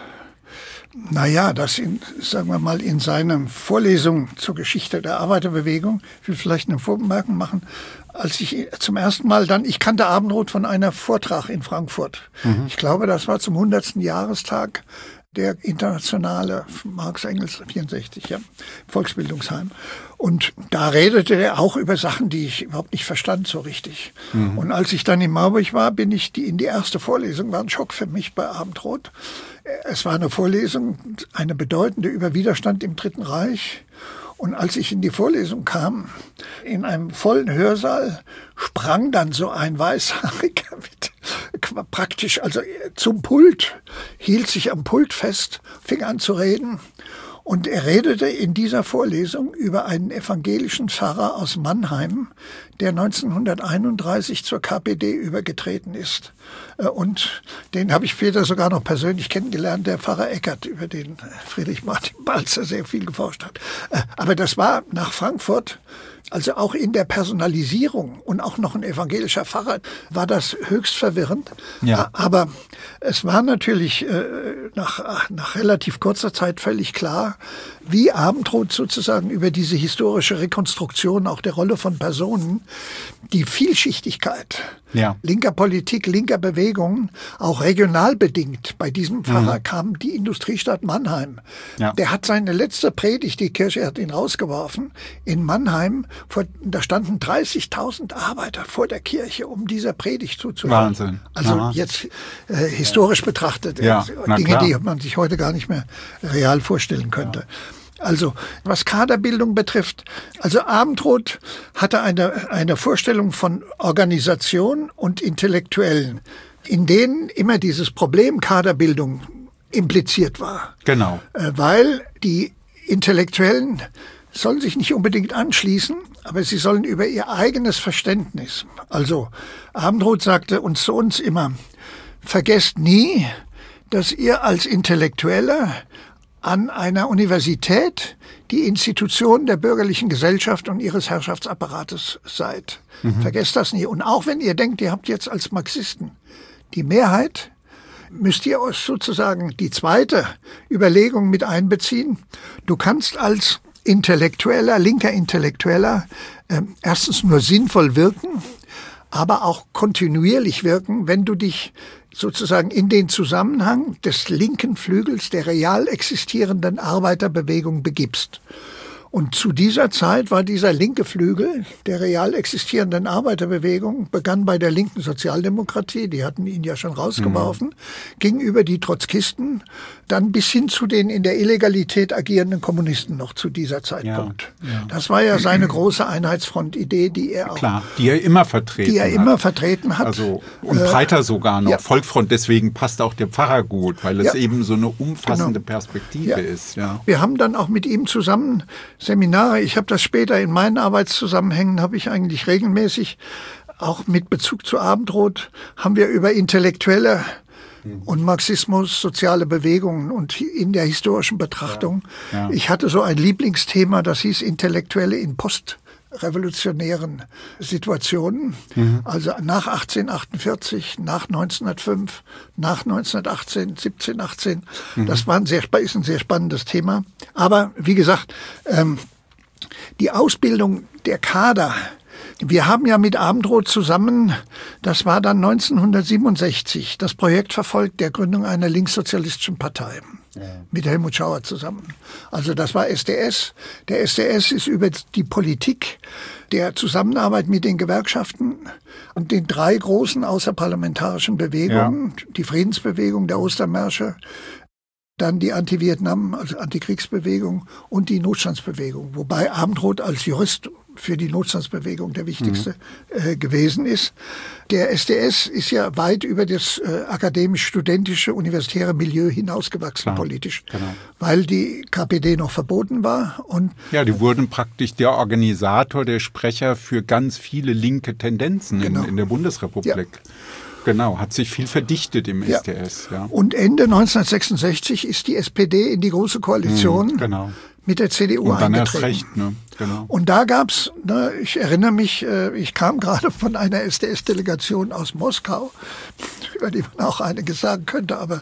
Speaker 3: Naja, das in, sagen wir mal, in seiner Vorlesung zur Geschichte der Arbeiterbewegung, ich will vielleicht eine Vorbemerkung machen, als ich zum ersten Mal dann, ich kannte Abendroth von einer Vortrag in Frankfurt. Mhm. Ich glaube, das war zum hundertsten Jahrestag der Internationale Marx Engels vierundsechzig, ja, Volksbildungsheim. Und da redete er auch über Sachen, die ich überhaupt nicht verstand so richtig. Mhm. Und als ich dann in Marburg war, bin ich die, in die erste Vorlesung, war ein Schock für mich bei Abendroth. Es war eine Vorlesung, eine bedeutende über Widerstand im Dritten Reich. Und als ich in die Vorlesung kam, in einem vollen Hörsaal, sprang dann so ein Weißhaariger mit, praktisch also zum Pult, hielt sich am Pult fest, fing an zu reden. Und er redete in dieser Vorlesung über einen evangelischen Pfarrer aus Mannheim, der neunzehnhunderteinunddreißig zur K P D übergetreten ist. Und den habe ich später sogar noch persönlich kennengelernt, der Pfarrer Eckert, über den Friedrich Martin Balzer sehr viel geforscht hat. Aber das war nach Frankfurt, also auch in der Personalisierung und auch noch ein evangelischer Pfarrer, war das höchst verwirrend. Ja. Aber es war natürlich äh, nach, nach relativ kurzer Zeit völlig klar, wie Abendroth sozusagen über diese historische Rekonstruktion auch der Rolle von Personen, die Vielschichtigkeit ja. linker Politik, linker Bewegungen, auch regional bedingt. Bei diesem Pfarrer mhm. kam die Industriestadt Mannheim. Ja. Der hat seine letzte Predigt, die Kirche hat ihn rausgeworfen, in Mannheim, vor, da standen dreißigtausend Arbeiter vor der Kirche, um dieser Predigt zuzuhören.
Speaker 2: Wahnsinn.
Speaker 3: Also Aha. jetzt äh, historisch ja. betrachtet, ja. äh, Dinge, die man sich heute gar nicht mehr real vorstellen könnte. Ja. Also, was Kaderbildung betrifft, also Abendroth hatte eine, eine Vorstellung von Organisation und Intellektuellen, in denen immer dieses Problem Kaderbildung impliziert war.
Speaker 2: Genau.
Speaker 3: Äh, weil die Intellektuellen sollen sich nicht unbedingt anschließen, aber sie sollen über ihr eigenes Verständnis. Also, Abendroth sagte uns zu uns immer, vergesst nie, dass ihr als Intellektuelle an einer Universität die Institution der bürgerlichen Gesellschaft und ihres Herrschaftsapparates seid. Mhm. Vergesst das nie. Und auch wenn ihr denkt, ihr habt jetzt als Marxisten die Mehrheit, müsst ihr euch sozusagen die zweite Überlegung mit einbeziehen. Du kannst als Intellektueller, linker Intellektueller, äh, erstens nur sinnvoll wirken, aber auch kontinuierlich wirken, wenn du dich sozusagen in den Zusammenhang des linken Flügels der real existierenden Arbeiterbewegung begibst. Und zu dieser Zeit war dieser linke Flügel der real existierenden Arbeiterbewegung, begann bei der linken Sozialdemokratie, die hatten ihn ja schon rausgeworfen, mhm. ging über die Trotzkisten, dann bis hin zu den in der Illegalität agierenden Kommunisten noch zu dieser Zeitpunkt. Ja, ja. Das war ja seine große Einheitsfront-Idee, die er auch...
Speaker 2: Klar, die er immer vertreten hat.
Speaker 3: Die er hat. immer vertreten hat.
Speaker 2: Also, und äh, breiter sogar noch. Ja. Volksfront, deswegen passt auch der Pfarrer gut, weil es ja. eben so eine umfassende genau. Perspektive ja. ist. Ja.
Speaker 3: Wir haben dann auch mit ihm zusammen Seminare, ich habe das später in meinen Arbeitszusammenhängen, habe ich eigentlich regelmäßig, auch mit Bezug zu Abendroth, haben wir über Intellektuelle und Marxismus, soziale Bewegungen und in der historischen Betrachtung. Ja, ja. Ich hatte so ein Lieblingsthema, das hieß Intellektuelle in postrevolutionären Situationen. Mhm. Also nach achtzehnhundertachtundvierzig, nach neunzehnhundertfünf, nach neunzehnhundertachtzehn, siebzehn, achtzehn. Mhm. Das war ein sehr, ist ein sehr spannendes Thema. Aber wie gesagt, ähm, die Ausbildung der Kader, wir haben ja mit Abendroth zusammen, das war dann neunzehnhundertsiebenundsechzig, das Projekt verfolgt der Gründung einer linkssozialistischen Partei. Ja. Mit Helmut Schauer zusammen. Also das war S D S. Der S D S ist über die Politik der Zusammenarbeit mit den Gewerkschaften und den drei großen außerparlamentarischen Bewegungen, ja. die Friedensbewegung, der Ostermärsche, dann die Anti-Vietnam, also Antikriegsbewegung und die Notstandsbewegung. Wobei Abendroth als Jurist für die Notstandsbewegung der wichtigste mhm. äh, gewesen ist. Der S D S ist ja weit über das äh, akademisch-studentische, universitäre Milieu hinausgewachsen. Klar, politisch, genau. Weil die K P D noch verboten war. Und
Speaker 2: ja, die wurden praktisch der Organisator, der Sprecher für ganz viele linke Tendenzen genau. in, in der Bundesrepublik. Ja. Genau, hat sich viel verdichtet im ja. S D S. Ja.
Speaker 3: Und Ende neunzehnhundertsechsundsechzig ist die S P D in die Große Koalition mhm, genau. mit der C D U
Speaker 2: und dann
Speaker 3: eingetreten.
Speaker 2: Erst recht, ne? Genau.
Speaker 3: Und da gab's, ne, ich erinnere mich, äh, ich kam gerade von einer S D S-Delegation aus Moskau, über die man auch einiges sagen könnte, aber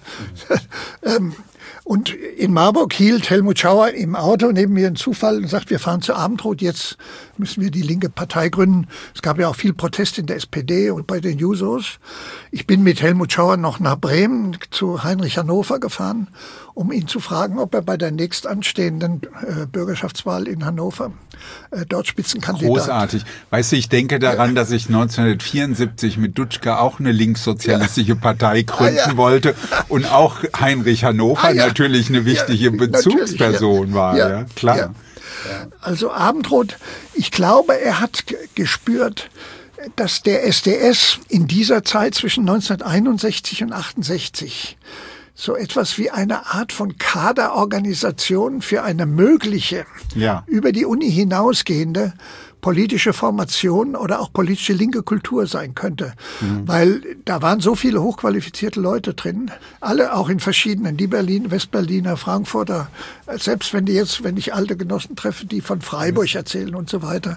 Speaker 3: ähm, und in Marburg hielt Helmut Schauer im Auto neben mir einen Zufall und sagt, wir fahren zu Abendroth, jetzt müssen wir die linke Partei gründen. Es gab ja auch viel Protest in der S P D und bei den Jusos. Ich bin mit Helmut Schauer noch nach Bremen zu Heinrich Hannover gefahren, um ihn zu fragen, ob er bei der nächst anstehenden äh, Bürgerschaftswahl in Hannover äh, dort Spitzenkandidat.
Speaker 2: Großartig. Weißt du, ich denke daran, ja. dass ich neunzehnhundertvierundsiebzig mit Dutschke auch eine linkssozialistische ja. Partei gründen ah, ja. wollte und auch Heinrich Hannover ah, ja. natürlich eine wichtige ja, Bezugsperson ja. war. Ja, ja. klar. Ja.
Speaker 3: Also Abendroth, ich glaube, er hat g- gespürt, dass der S D S in dieser Zeit zwischen neunzehnhunderteinundsechzig und achtundsechzig so etwas wie eine Art von Kaderorganisation für eine mögliche, ja. über die Uni hinausgehende politische Formation oder auch politische linke Kultur sein könnte. Mhm. Weil da waren so viele hochqualifizierte Leute drin, alle auch in verschiedenen, die Berlin, Westberliner, Frankfurter, selbst wenn die jetzt, wenn ich alte Genossen treffe, die von Freiburg erzählen und so weiter.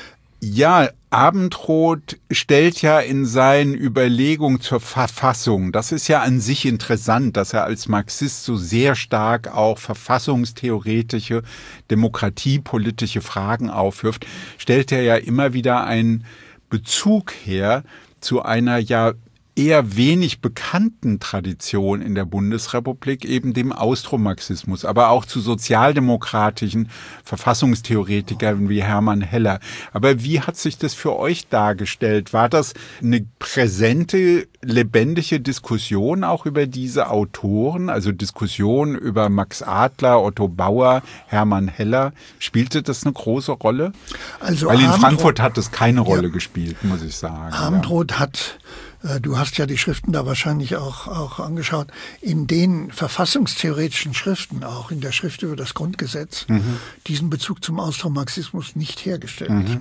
Speaker 2: Ja, Abendroth stellt ja in seinen Überlegungen zur Verfassung, das ist ja an sich interessant, dass er als Marxist so sehr stark auch verfassungstheoretische, demokratiepolitische Fragen aufwirft, stellt er ja immer wieder einen Bezug her zu einer ja eher wenig bekannten Tradition in der Bundesrepublik, eben dem Austromarxismus, aber auch zu sozialdemokratischen Verfassungstheoretikern wie Hermann Heller. Aber wie hat sich das für euch dargestellt? War das eine präsente, lebendige Diskussion auch über diese Autoren, also Diskussion über Max Adler, Otto Bauer, Hermann Heller? Spielte das eine große Rolle?
Speaker 3: Also
Speaker 2: Weil in
Speaker 3: Abendroth,
Speaker 2: Frankfurt hat das keine Rolle
Speaker 3: ja,
Speaker 2: gespielt, muss ich sagen.
Speaker 3: Abendroth ja. hat Du hast ja die Schriften da wahrscheinlich auch, auch angeschaut. In den verfassungstheoretischen Schriften, auch in der Schrift über das Grundgesetz, mhm. diesen Bezug zum Austromarxismus nicht hergestellt. Mhm.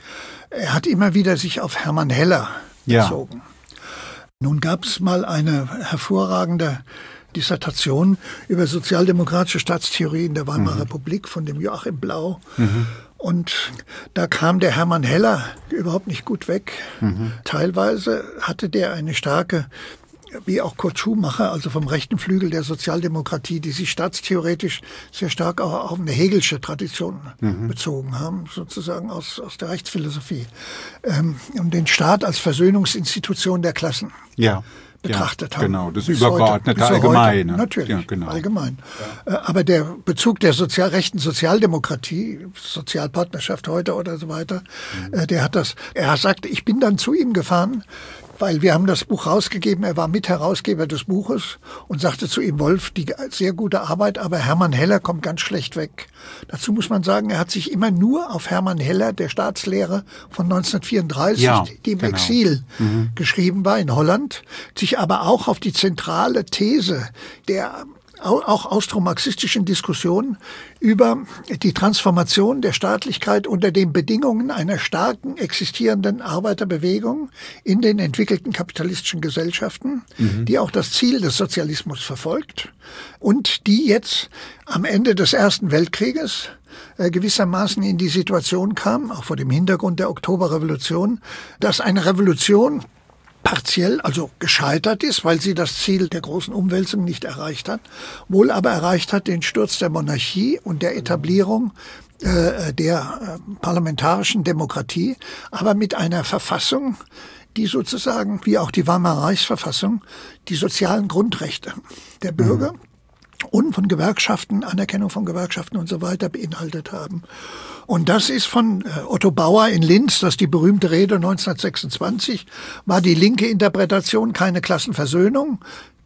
Speaker 3: Er hat immer wieder sich auf Hermann Heller ja. bezogen. Nun gab es mal eine hervorragende Dissertation über sozialdemokratische Staatstheorie in der Weimarer mhm. Republik von dem Joachim Blau. Mhm. Und da kam der Hermann Heller überhaupt nicht gut weg. Mhm. Teilweise hatte der eine starke, wie auch Kurt Schumacher, also vom rechten Flügel der Sozialdemokratie, die sich staatstheoretisch sehr stark auch auf eine Hegelsche Tradition mhm. bezogen haben, sozusagen aus, aus der Rechtsphilosophie. Ähm, und den Staat als Versöhnungsinstitution der Klassen. Ja. betrachtet
Speaker 2: ja,
Speaker 3: haben.
Speaker 2: Genau, das übergeordnete Allgemeine.
Speaker 3: Natürlich,
Speaker 2: ja, genau.
Speaker 3: allgemein. Ja. Aber der Bezug der sozial, rechten Sozialdemokratie, Sozialpartnerschaft heute oder so weiter, mhm. der hat das, er sagt, ich bin dann zu ihm gefahren, weil wir haben das Buch rausgegeben, er war Mitherausgeber des Buches und sagte zu ihm, Wolf, die sehr gute Arbeit, aber Hermann Heller kommt ganz schlecht weg. Dazu muss man sagen, er hat sich immer nur auf Hermann Heller, der Staatslehre von neunzehnhundertvierunddreißig, ja, die im genau. Exil mhm. geschrieben war in Holland, sich aber auch auf die zentrale These der auch austromarxistischen Diskussionen über die Transformation der Staatlichkeit unter den Bedingungen einer starken existierenden Arbeiterbewegung in den entwickelten kapitalistischen Gesellschaften, mhm. die auch das Ziel des Sozialismus verfolgt und die jetzt am Ende des Ersten Weltkrieges äh, gewissermaßen in die Situation kam, auch vor dem Hintergrund der Oktoberrevolution, dass eine Revolution partiell, also gescheitert ist, weil sie das Ziel der großen Umwälzung nicht erreicht hat, wohl aber erreicht hat den Sturz der Monarchie und der Etablierung äh, der äh, parlamentarischen Demokratie, aber mit einer Verfassung, die sozusagen, wie auch die Weimarer Reichsverfassung, die sozialen Grundrechte der Bürger mhm. und von Gewerkschaften, Anerkennung von Gewerkschaften und so weiter beinhaltet haben. Und das ist von Otto Bauer in Linz, das ist die berühmte Rede neunzehnhundertsechsundzwanzig, war die linke Interpretation keine Klassenversöhnung.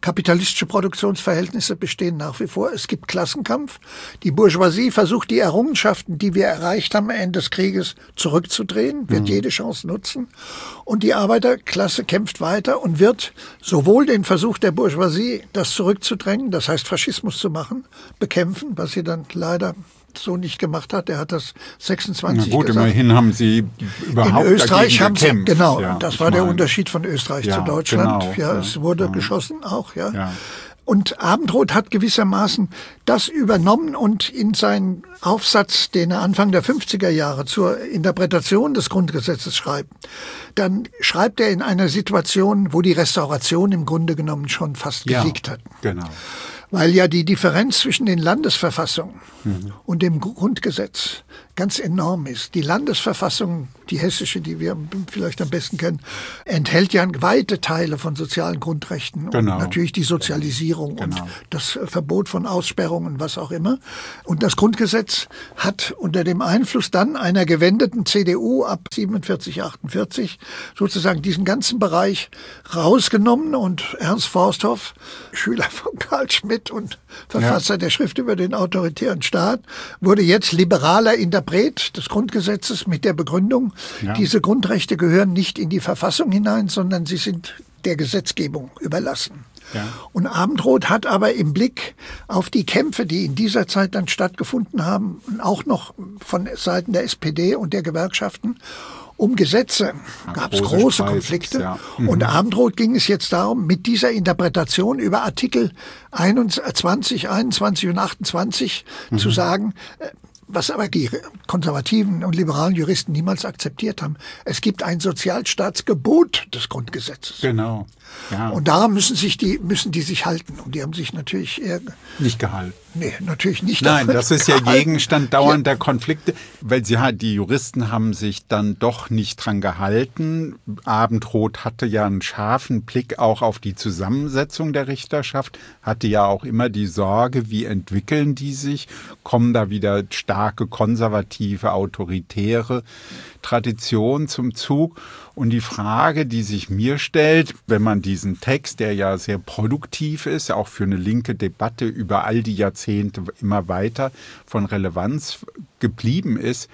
Speaker 3: Kapitalistische Produktionsverhältnisse bestehen nach wie vor. Es gibt Klassenkampf. Die Bourgeoisie versucht, die Errungenschaften, die wir erreicht haben am Ende des Krieges, zurückzudrehen, wird mhm. jede Chance nutzen. Und die Arbeiterklasse kämpft weiter und wird sowohl den Versuch der Bourgeoisie, das zurückzudrängen, das heißt Faschismus zu machen, bekämpfen, was sie dann leider so nicht gemacht hat. Er hat das sechsundzwanzig
Speaker 2: Na gut,
Speaker 3: gesagt.
Speaker 2: Immerhin haben sie überhaupt
Speaker 3: in Österreich
Speaker 2: dagegen
Speaker 3: haben sie,
Speaker 2: gekämpft.
Speaker 3: genau,
Speaker 2: Ja,
Speaker 3: das war
Speaker 2: ich
Speaker 3: der
Speaker 2: meine,
Speaker 3: Unterschied von Österreich
Speaker 2: ja,
Speaker 3: zu Deutschland.
Speaker 2: Genau,
Speaker 3: ja,
Speaker 2: ja,
Speaker 3: es wurde
Speaker 2: ja.
Speaker 3: geschossen auch, ja.
Speaker 2: ja.
Speaker 3: Und Abendroth hat gewissermaßen das übernommen und in seinen Aufsatz, den er Anfang der fünfziger Jahre zur Interpretation des Grundgesetzes schreibt, dann schreibt er in einer Situation, wo die Restauration im Grunde genommen schon fast
Speaker 2: ja,
Speaker 3: gesiegt hat.
Speaker 2: Genau.
Speaker 3: Weil ja die Differenz zwischen den Landesverfassungen
Speaker 2: mhm.
Speaker 3: und dem Grundgesetz ganz enorm ist. Die Landesverfassung, die hessische, die wir vielleicht am besten kennen, enthält ja weite Teile von sozialen Grundrechten
Speaker 2: genau.
Speaker 3: und natürlich die Sozialisierung genau. und das Verbot von Aussperrungen, was auch immer. Und das Grundgesetz hat unter dem Einfluss dann einer gewendeten C D U ab siebenundvierzig, achtundvierzig sozusagen diesen ganzen Bereich rausgenommen und Ernst Forsthoff, Schüler von Karl Schmitt und Verfasser ja. der Schrift über den autoritären Staat, wurde jetzt liberaler Interpret des Grundgesetzes mit der Begründung, ja. diese Grundrechte gehören nicht in die Verfassung hinein, sondern sie sind der Gesetzgebung überlassen. Ja. Und Abendroth hat aber im Blick auf die Kämpfe, die in dieser Zeit dann stattgefunden haben, auch noch von Seiten der S P D und der Gewerkschaften, um Gesetze ja, gab es große, große Konflikte. Ja. Mhm. Und Abendroth ging es jetzt darum, mit dieser Interpretation über Artikel einundzwanzig, einundzwanzig und achtundzwanzig mhm. zu sagen, was aber die konservativen und liberalen Juristen niemals akzeptiert haben. Es gibt ein Sozialstaatsgebot des Grundgesetzes.
Speaker 2: Genau. Ja.
Speaker 3: Und daran müssen sich die, müssen die sich halten. Und die haben sich natürlich eher
Speaker 2: nicht gehalten.
Speaker 3: Nee, natürlich nicht.
Speaker 2: Nein, das ist ja
Speaker 3: gehalten.
Speaker 2: Gegenstand dauernder ja. Konflikte, weil sie die Juristen haben sich dann doch nicht dran gehalten. Abendroth hatte ja einen scharfen Blick auch auf die Zusammensetzung der Richterschaft, hatte ja auch immer die Sorge, wie entwickeln die sich, kommen da wieder starke konservative, autoritäre Traditionen zum Zug. Und die Frage, die sich mir stellt, wenn man diesen Text, der ja sehr produktiv ist, auch für eine linke Debatte über all die Jahrzehnte immer weiter von Relevanz geblieben ist,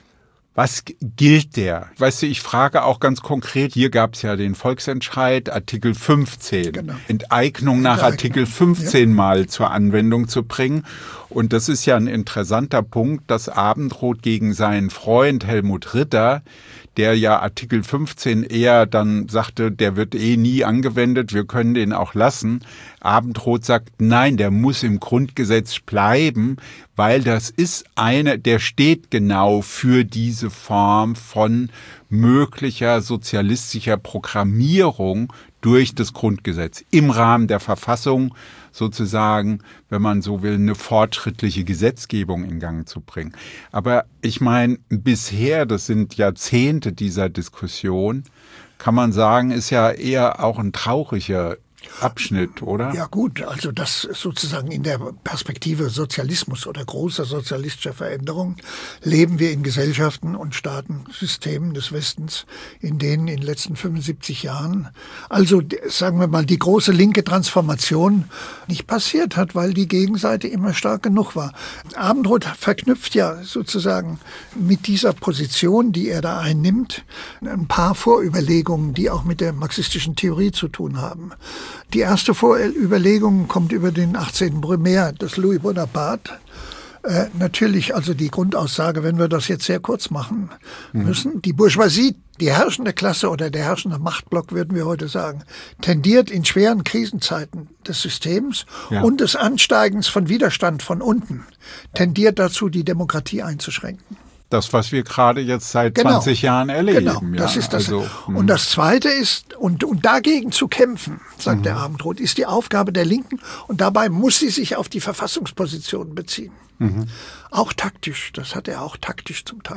Speaker 2: was gilt der? Weißt du, ich frage auch ganz konkret, hier gab es ja den Volksentscheid, Artikel fünfzehn, genau. Enteignung nach Enteignung. Artikel fünfzehn ja. mal zur Anwendung zu bringen. Und das ist ja ein interessanter Punkt, dass Abendroth gegen seinen Freund Helmut Ritter, der ja Artikel fünfzehn eher dann sagte, der wird eh nie angewendet, wir können den auch lassen. Abendroth sagt, nein, der muss im Grundgesetz bleiben, weil das ist eine, der steht genau für diese Form von möglicher sozialistischer Programmierung durch das Grundgesetz im Rahmen der Verfassung sozusagen, wenn man so will, eine fortschrittliche Gesetzgebung in Gang zu bringen. Aber ich meine, bisher, das sind Jahrzehnte dieser Diskussion, kann man sagen, ist ja eher auch ein trauriger Abschnitt, oder?
Speaker 3: Ja gut, also das sozusagen in der Perspektive Sozialismus oder großer sozialistischer Veränderung leben wir in Gesellschaften und Staatensystemen des Westens, in denen in den letzten fünfundsiebzig Jahren, also sagen wir mal, die große linke Transformation nicht passiert hat, weil die Gegenseite immer stark genug war. Abendroth verknüpft ja sozusagen mit dieser Position, die er da einnimmt, ein paar Vorüberlegungen, die auch mit der marxistischen Theorie zu tun haben. Die erste Vorüberlegung kommt über den achtzehnten Brumaire des Louis Bonaparte. Äh, natürlich also die Grundaussage, wenn wir das jetzt sehr kurz machen müssen, mhm. die Bourgeoisie, die herrschende Klasse oder der herrschende Machtblock, würden wir heute sagen, tendiert in schweren Krisenzeiten des Systems ja. und des Ansteigens von Widerstand von unten, tendiert dazu, die Demokratie einzuschränken.
Speaker 2: Das, was wir gerade jetzt seit
Speaker 3: genau.
Speaker 2: zwanzig Jahren erleben.
Speaker 3: Genau,
Speaker 2: ja,
Speaker 3: das ist das.
Speaker 2: Also,
Speaker 3: und das Zweite ist, und, und dagegen zu kämpfen, sagt mhm. der Abendroth, ist die Aufgabe der Linken. Und dabei muss sie sich auf die Verfassungspositionen beziehen. Mhm. Auch taktisch, das hat er auch taktisch zum Teil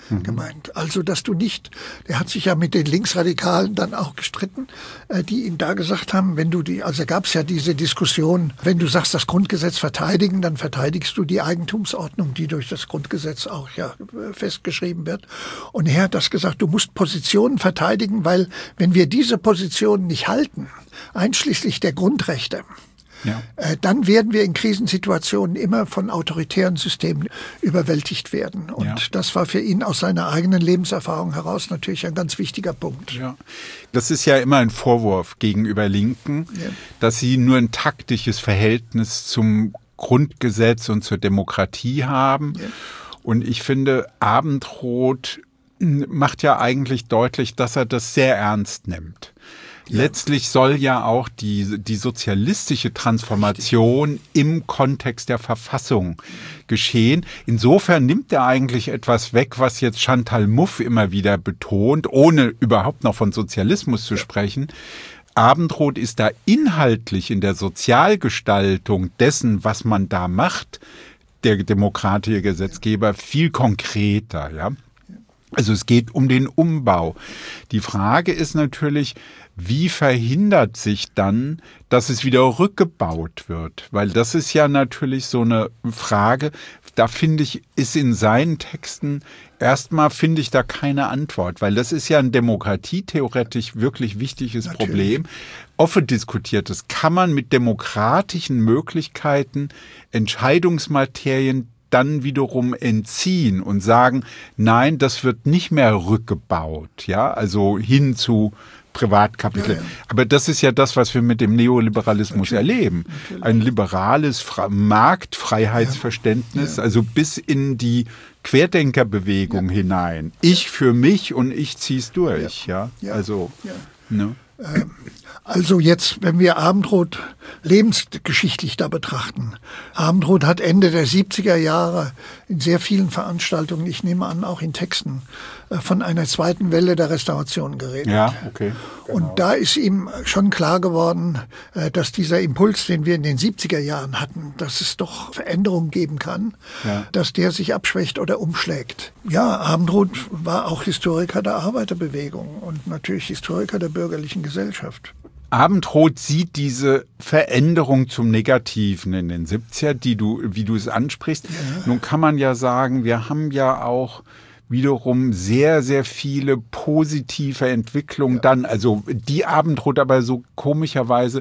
Speaker 3: mhm. gemeint. Also, dass du nicht, der hat sich ja mit den Linksradikalen dann auch gestritten, die ihm da gesagt haben, wenn du die, also gab es ja diese Diskussion, wenn du sagst, das Grundgesetz verteidigen, dann verteidigst du die Eigentumsordnung, die durch das Grundgesetz auch ja festgeschrieben wird. Und er hat das gesagt, du musst Positionen verteidigen, weil wenn wir diese Positionen nicht halten, einschließlich der Grundrechte, ja. äh, dann werden wir in Krisensituationen immer von autoritären Systemen überwältigt werden. Und ja. das war für ihn aus seiner eigenen Lebenserfahrung heraus natürlich ein ganz wichtiger Punkt.
Speaker 2: Ja. Das ist ja immer ein Vorwurf gegenüber Linken, ja. dass sie nur ein taktisches Verhältnis zum Grundgesetz und zur Demokratie haben. Ja. Und ich finde, Abendroth macht ja eigentlich deutlich, dass er das sehr ernst nimmt. Ja. Letztlich soll ja auch die, die sozialistische Transformation Richtig. Im Kontext der Verfassung geschehen. Insofern nimmt er eigentlich etwas weg, was jetzt Chantal Mouffe immer wieder betont, ohne überhaupt noch von Sozialismus zu ja. sprechen. Abendroth ist da inhaltlich in der Sozialgestaltung dessen, was man da macht, der demokratische Gesetzgeber, viel konkreter, ja. Also es geht um den Umbau. Die Frage ist natürlich, wie verhindert sich dann, dass es wieder rückgebaut wird? Weil das ist ja natürlich so eine Frage, da finde ich, ist in seinen Texten erstmal finde ich da keine Antwort, weil das ist ja ein demokratietheoretisch wirklich wichtiges natürlich. Problem. Offen diskutiertes, kann man mit demokratischen Möglichkeiten Entscheidungsmaterien dann wiederum entziehen und sagen, nein, das wird nicht mehr rückgebaut, ja, also hin zu Privatkapital. Ja, ja. Aber das ist ja das, was wir mit dem Neoliberalismus Natürlich. erleben. Natürlich. Ein liberales Fra- Marktfreiheitsverständnis, ja. Ja. also bis in die Querdenkerbewegung ja. hinein. Ich für mich und ich zieh's durch, ja. ja. ja. Also, ja. Ne?
Speaker 3: Ähm. Also jetzt, wenn wir Abendroth lebensgeschichtlich da betrachten. Abendroth hat Ende der siebziger Jahre in sehr vielen Veranstaltungen, ich nehme an auch in Texten, von einer zweiten Welle der Restauration geredet.
Speaker 2: Ja, okay.
Speaker 3: Genau. Und da ist ihm schon klar geworden, dass dieser Impuls, den wir in den siebziger Jahren hatten, dass es doch Veränderungen geben kann, ja. dass der sich abschwächt oder umschlägt. Ja, Abendroth war auch Historiker der Arbeiterbewegung und natürlich Historiker der bürgerlichen Gesellschaft.
Speaker 2: Abendroth sieht diese Veränderung zum Negativen in den siebziger, die du, wie du es ansprichst. Ja. Nun kann man ja sagen, wir haben ja auch wiederum sehr, sehr viele positive Entwicklungen ja. dann, also die Abendroth aber so komischerweise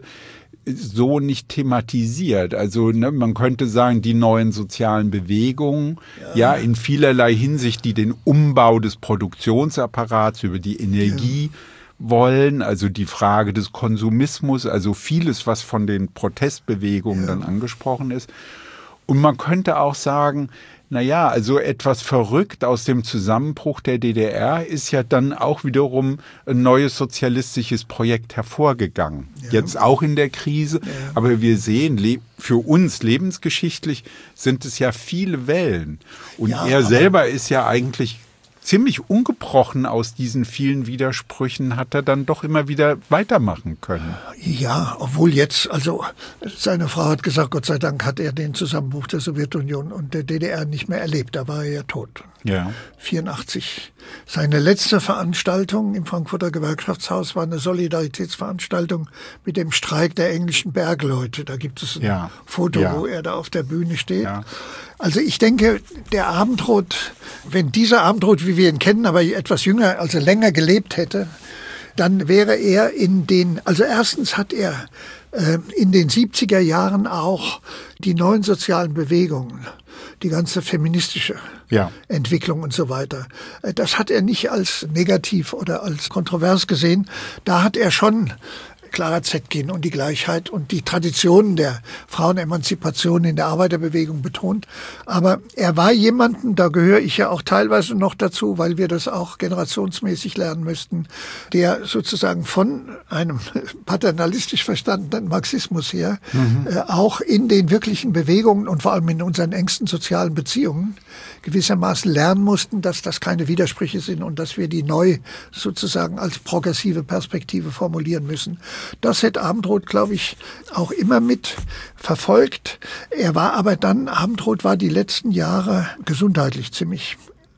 Speaker 2: so nicht thematisiert. Also ne, man könnte sagen, die neuen sozialen Bewegungen, ja. ja, in vielerlei Hinsicht, die den Umbau des Produktionsapparats über die Energie ja. wollen, also die Frage des Konsumismus, also vieles, was von den Protestbewegungen ja. dann angesprochen ist. Und man könnte auch sagen, naja, also etwas verrückt aus dem Zusammenbruch der D D R ist ja dann auch wiederum ein neues sozialistisches Projekt hervorgegangen. Ja. Jetzt auch in der Krise, ja. aber wir sehen, für uns lebensgeschichtlich sind es ja viele Wellen. Und ja, er selber ist ja eigentlich ziemlich ungebrochen aus diesen vielen Widersprüchen hat er dann doch immer wieder weitermachen können.
Speaker 3: Ja, obwohl jetzt, also seine Frau hat gesagt, Gott sei Dank hat er den Zusammenbruch der Sowjetunion und der D D R nicht mehr erlebt, da war er ja tot.
Speaker 2: Ja.
Speaker 3: vierundachtzig. Seine letzte Veranstaltung im Frankfurter Gewerkschaftshaus war eine Solidaritätsveranstaltung mit dem Streik der englischen Bergleute. Da gibt es ein ja. Foto, ja. wo er da auf der Bühne steht. Ja. Also ich denke, der Abendroth, wenn dieser Abendroth, wie wir ihn kennen, aber etwas jünger, also länger gelebt hätte, dann wäre er in den, also erstens hat er äh, in den siebziger Jahren auch die neuen sozialen Bewegungen, die ganze feministische ja. Entwicklung und so weiter, das hat er nicht als negativ oder als kontrovers gesehen. Da hat er schon Clara Zetkin und die Gleichheit und die Traditionen der Frauenemanzipation in der Arbeiterbewegung betont. Aber er war jemanden, da gehöre ich ja auch teilweise noch dazu, weil wir das auch generationsmäßig lernen müssten, der sozusagen von einem paternalistisch verstandenen Marxismus her mhm. äh, auch in den wirklichen Bewegungen und vor allem in unseren engsten sozialen Beziehungen gewissermaßen lernen mussten, dass das keine Widersprüche sind und dass wir die neu sozusagen als progressive Perspektive formulieren müssen. Das hat Abendroth, glaube ich, auch immer mit verfolgt. Er war aber dann, Abendroth war die letzten Jahre gesundheitlich ziemlich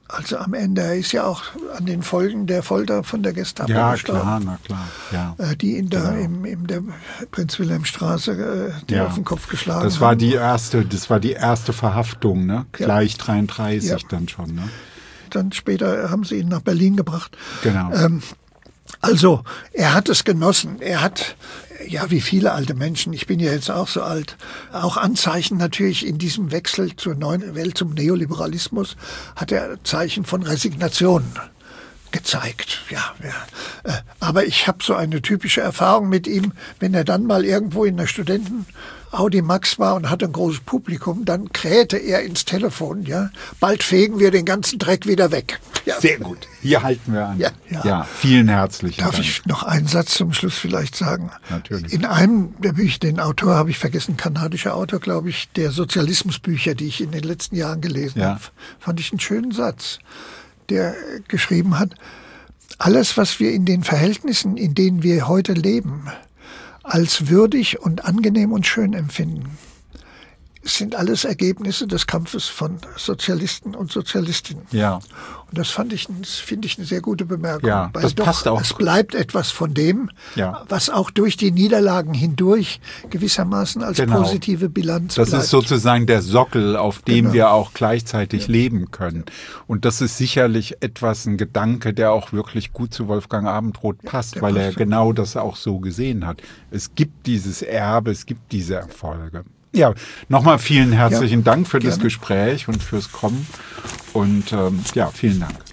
Speaker 3: Also am Ende, er ist ja auch an den Folgen der Folter von der Gestapo
Speaker 2: ja,
Speaker 3: gestorben.
Speaker 2: Ja, klar, na klar. Ja.
Speaker 3: Die ihn da
Speaker 2: genau.
Speaker 3: im, in der Prinz-Wilhelm-Straße die ja. auf den Kopf geschlagen haben.
Speaker 2: Das war die erste, das war die erste Verhaftung, ne?
Speaker 3: Ja.
Speaker 2: Gleich dreiunddreißig
Speaker 3: ja.
Speaker 2: dann schon, ne?
Speaker 3: Dann später haben sie ihn nach Berlin gebracht.
Speaker 2: Genau.
Speaker 3: Ähm, also, er hat es genossen. Er hat, ja, wie viele alte Menschen, ich bin ja jetzt auch so alt, auch Anzeichen natürlich in diesem Wechsel zur neuen Welt, zum Neoliberalismus, hat er Zeichen von Resignation gezeigt. Ja, ja. Aber ich habe so eine typische Erfahrung mit ihm, wenn er dann mal irgendwo in der Studenten Audi Max war und hatte ein großes Publikum, dann krähte er ins Telefon, ja, bald fegen wir den ganzen Dreck wieder weg. Ja.
Speaker 2: Sehr gut. Hier halten wir an.
Speaker 3: Ja, ja.
Speaker 2: ja vielen herzlichen
Speaker 3: Darf
Speaker 2: Dank.
Speaker 3: Darf ich noch einen Satz zum Schluss vielleicht sagen?
Speaker 2: Natürlich.
Speaker 3: In einem der Bücher, den Autor habe ich vergessen, kanadischer Autor, glaube ich, der Sozialismusbücher, die ich in den letzten Jahren gelesen
Speaker 2: ja.
Speaker 3: habe, fand ich einen schönen Satz, der geschrieben hat, alles, was wir in den Verhältnissen, in denen wir heute leben, als würdig und angenehm und schön empfinden, sind alles Ergebnisse des Kampfes von Sozialisten und Sozialistinnen.
Speaker 2: Ja.
Speaker 3: Und das fand ich, finde ich eine sehr gute Bemerkung.
Speaker 2: Ja,
Speaker 3: weil
Speaker 2: das
Speaker 3: doch,
Speaker 2: passt auch.
Speaker 3: Es bleibt etwas von dem,
Speaker 2: ja.
Speaker 3: was auch durch die Niederlagen hindurch gewissermaßen als
Speaker 2: genau.
Speaker 3: positive Bilanz
Speaker 2: das
Speaker 3: bleibt.
Speaker 2: Das ist sozusagen der Sockel, auf dem
Speaker 3: genau.
Speaker 2: wir auch gleichzeitig
Speaker 3: ja.
Speaker 2: leben können. Und das ist sicherlich etwas, ein Gedanke, der auch wirklich gut zu Wolfgang Abendroth passt, ja, weil er so. genau das auch so gesehen hat. Es gibt dieses Erbe, es gibt diese Erfolge. Ja, nochmal vielen herzlichen ja, Dank für gerne. das Gespräch und fürs Kommen. Und ähm, ja, vielen Dank.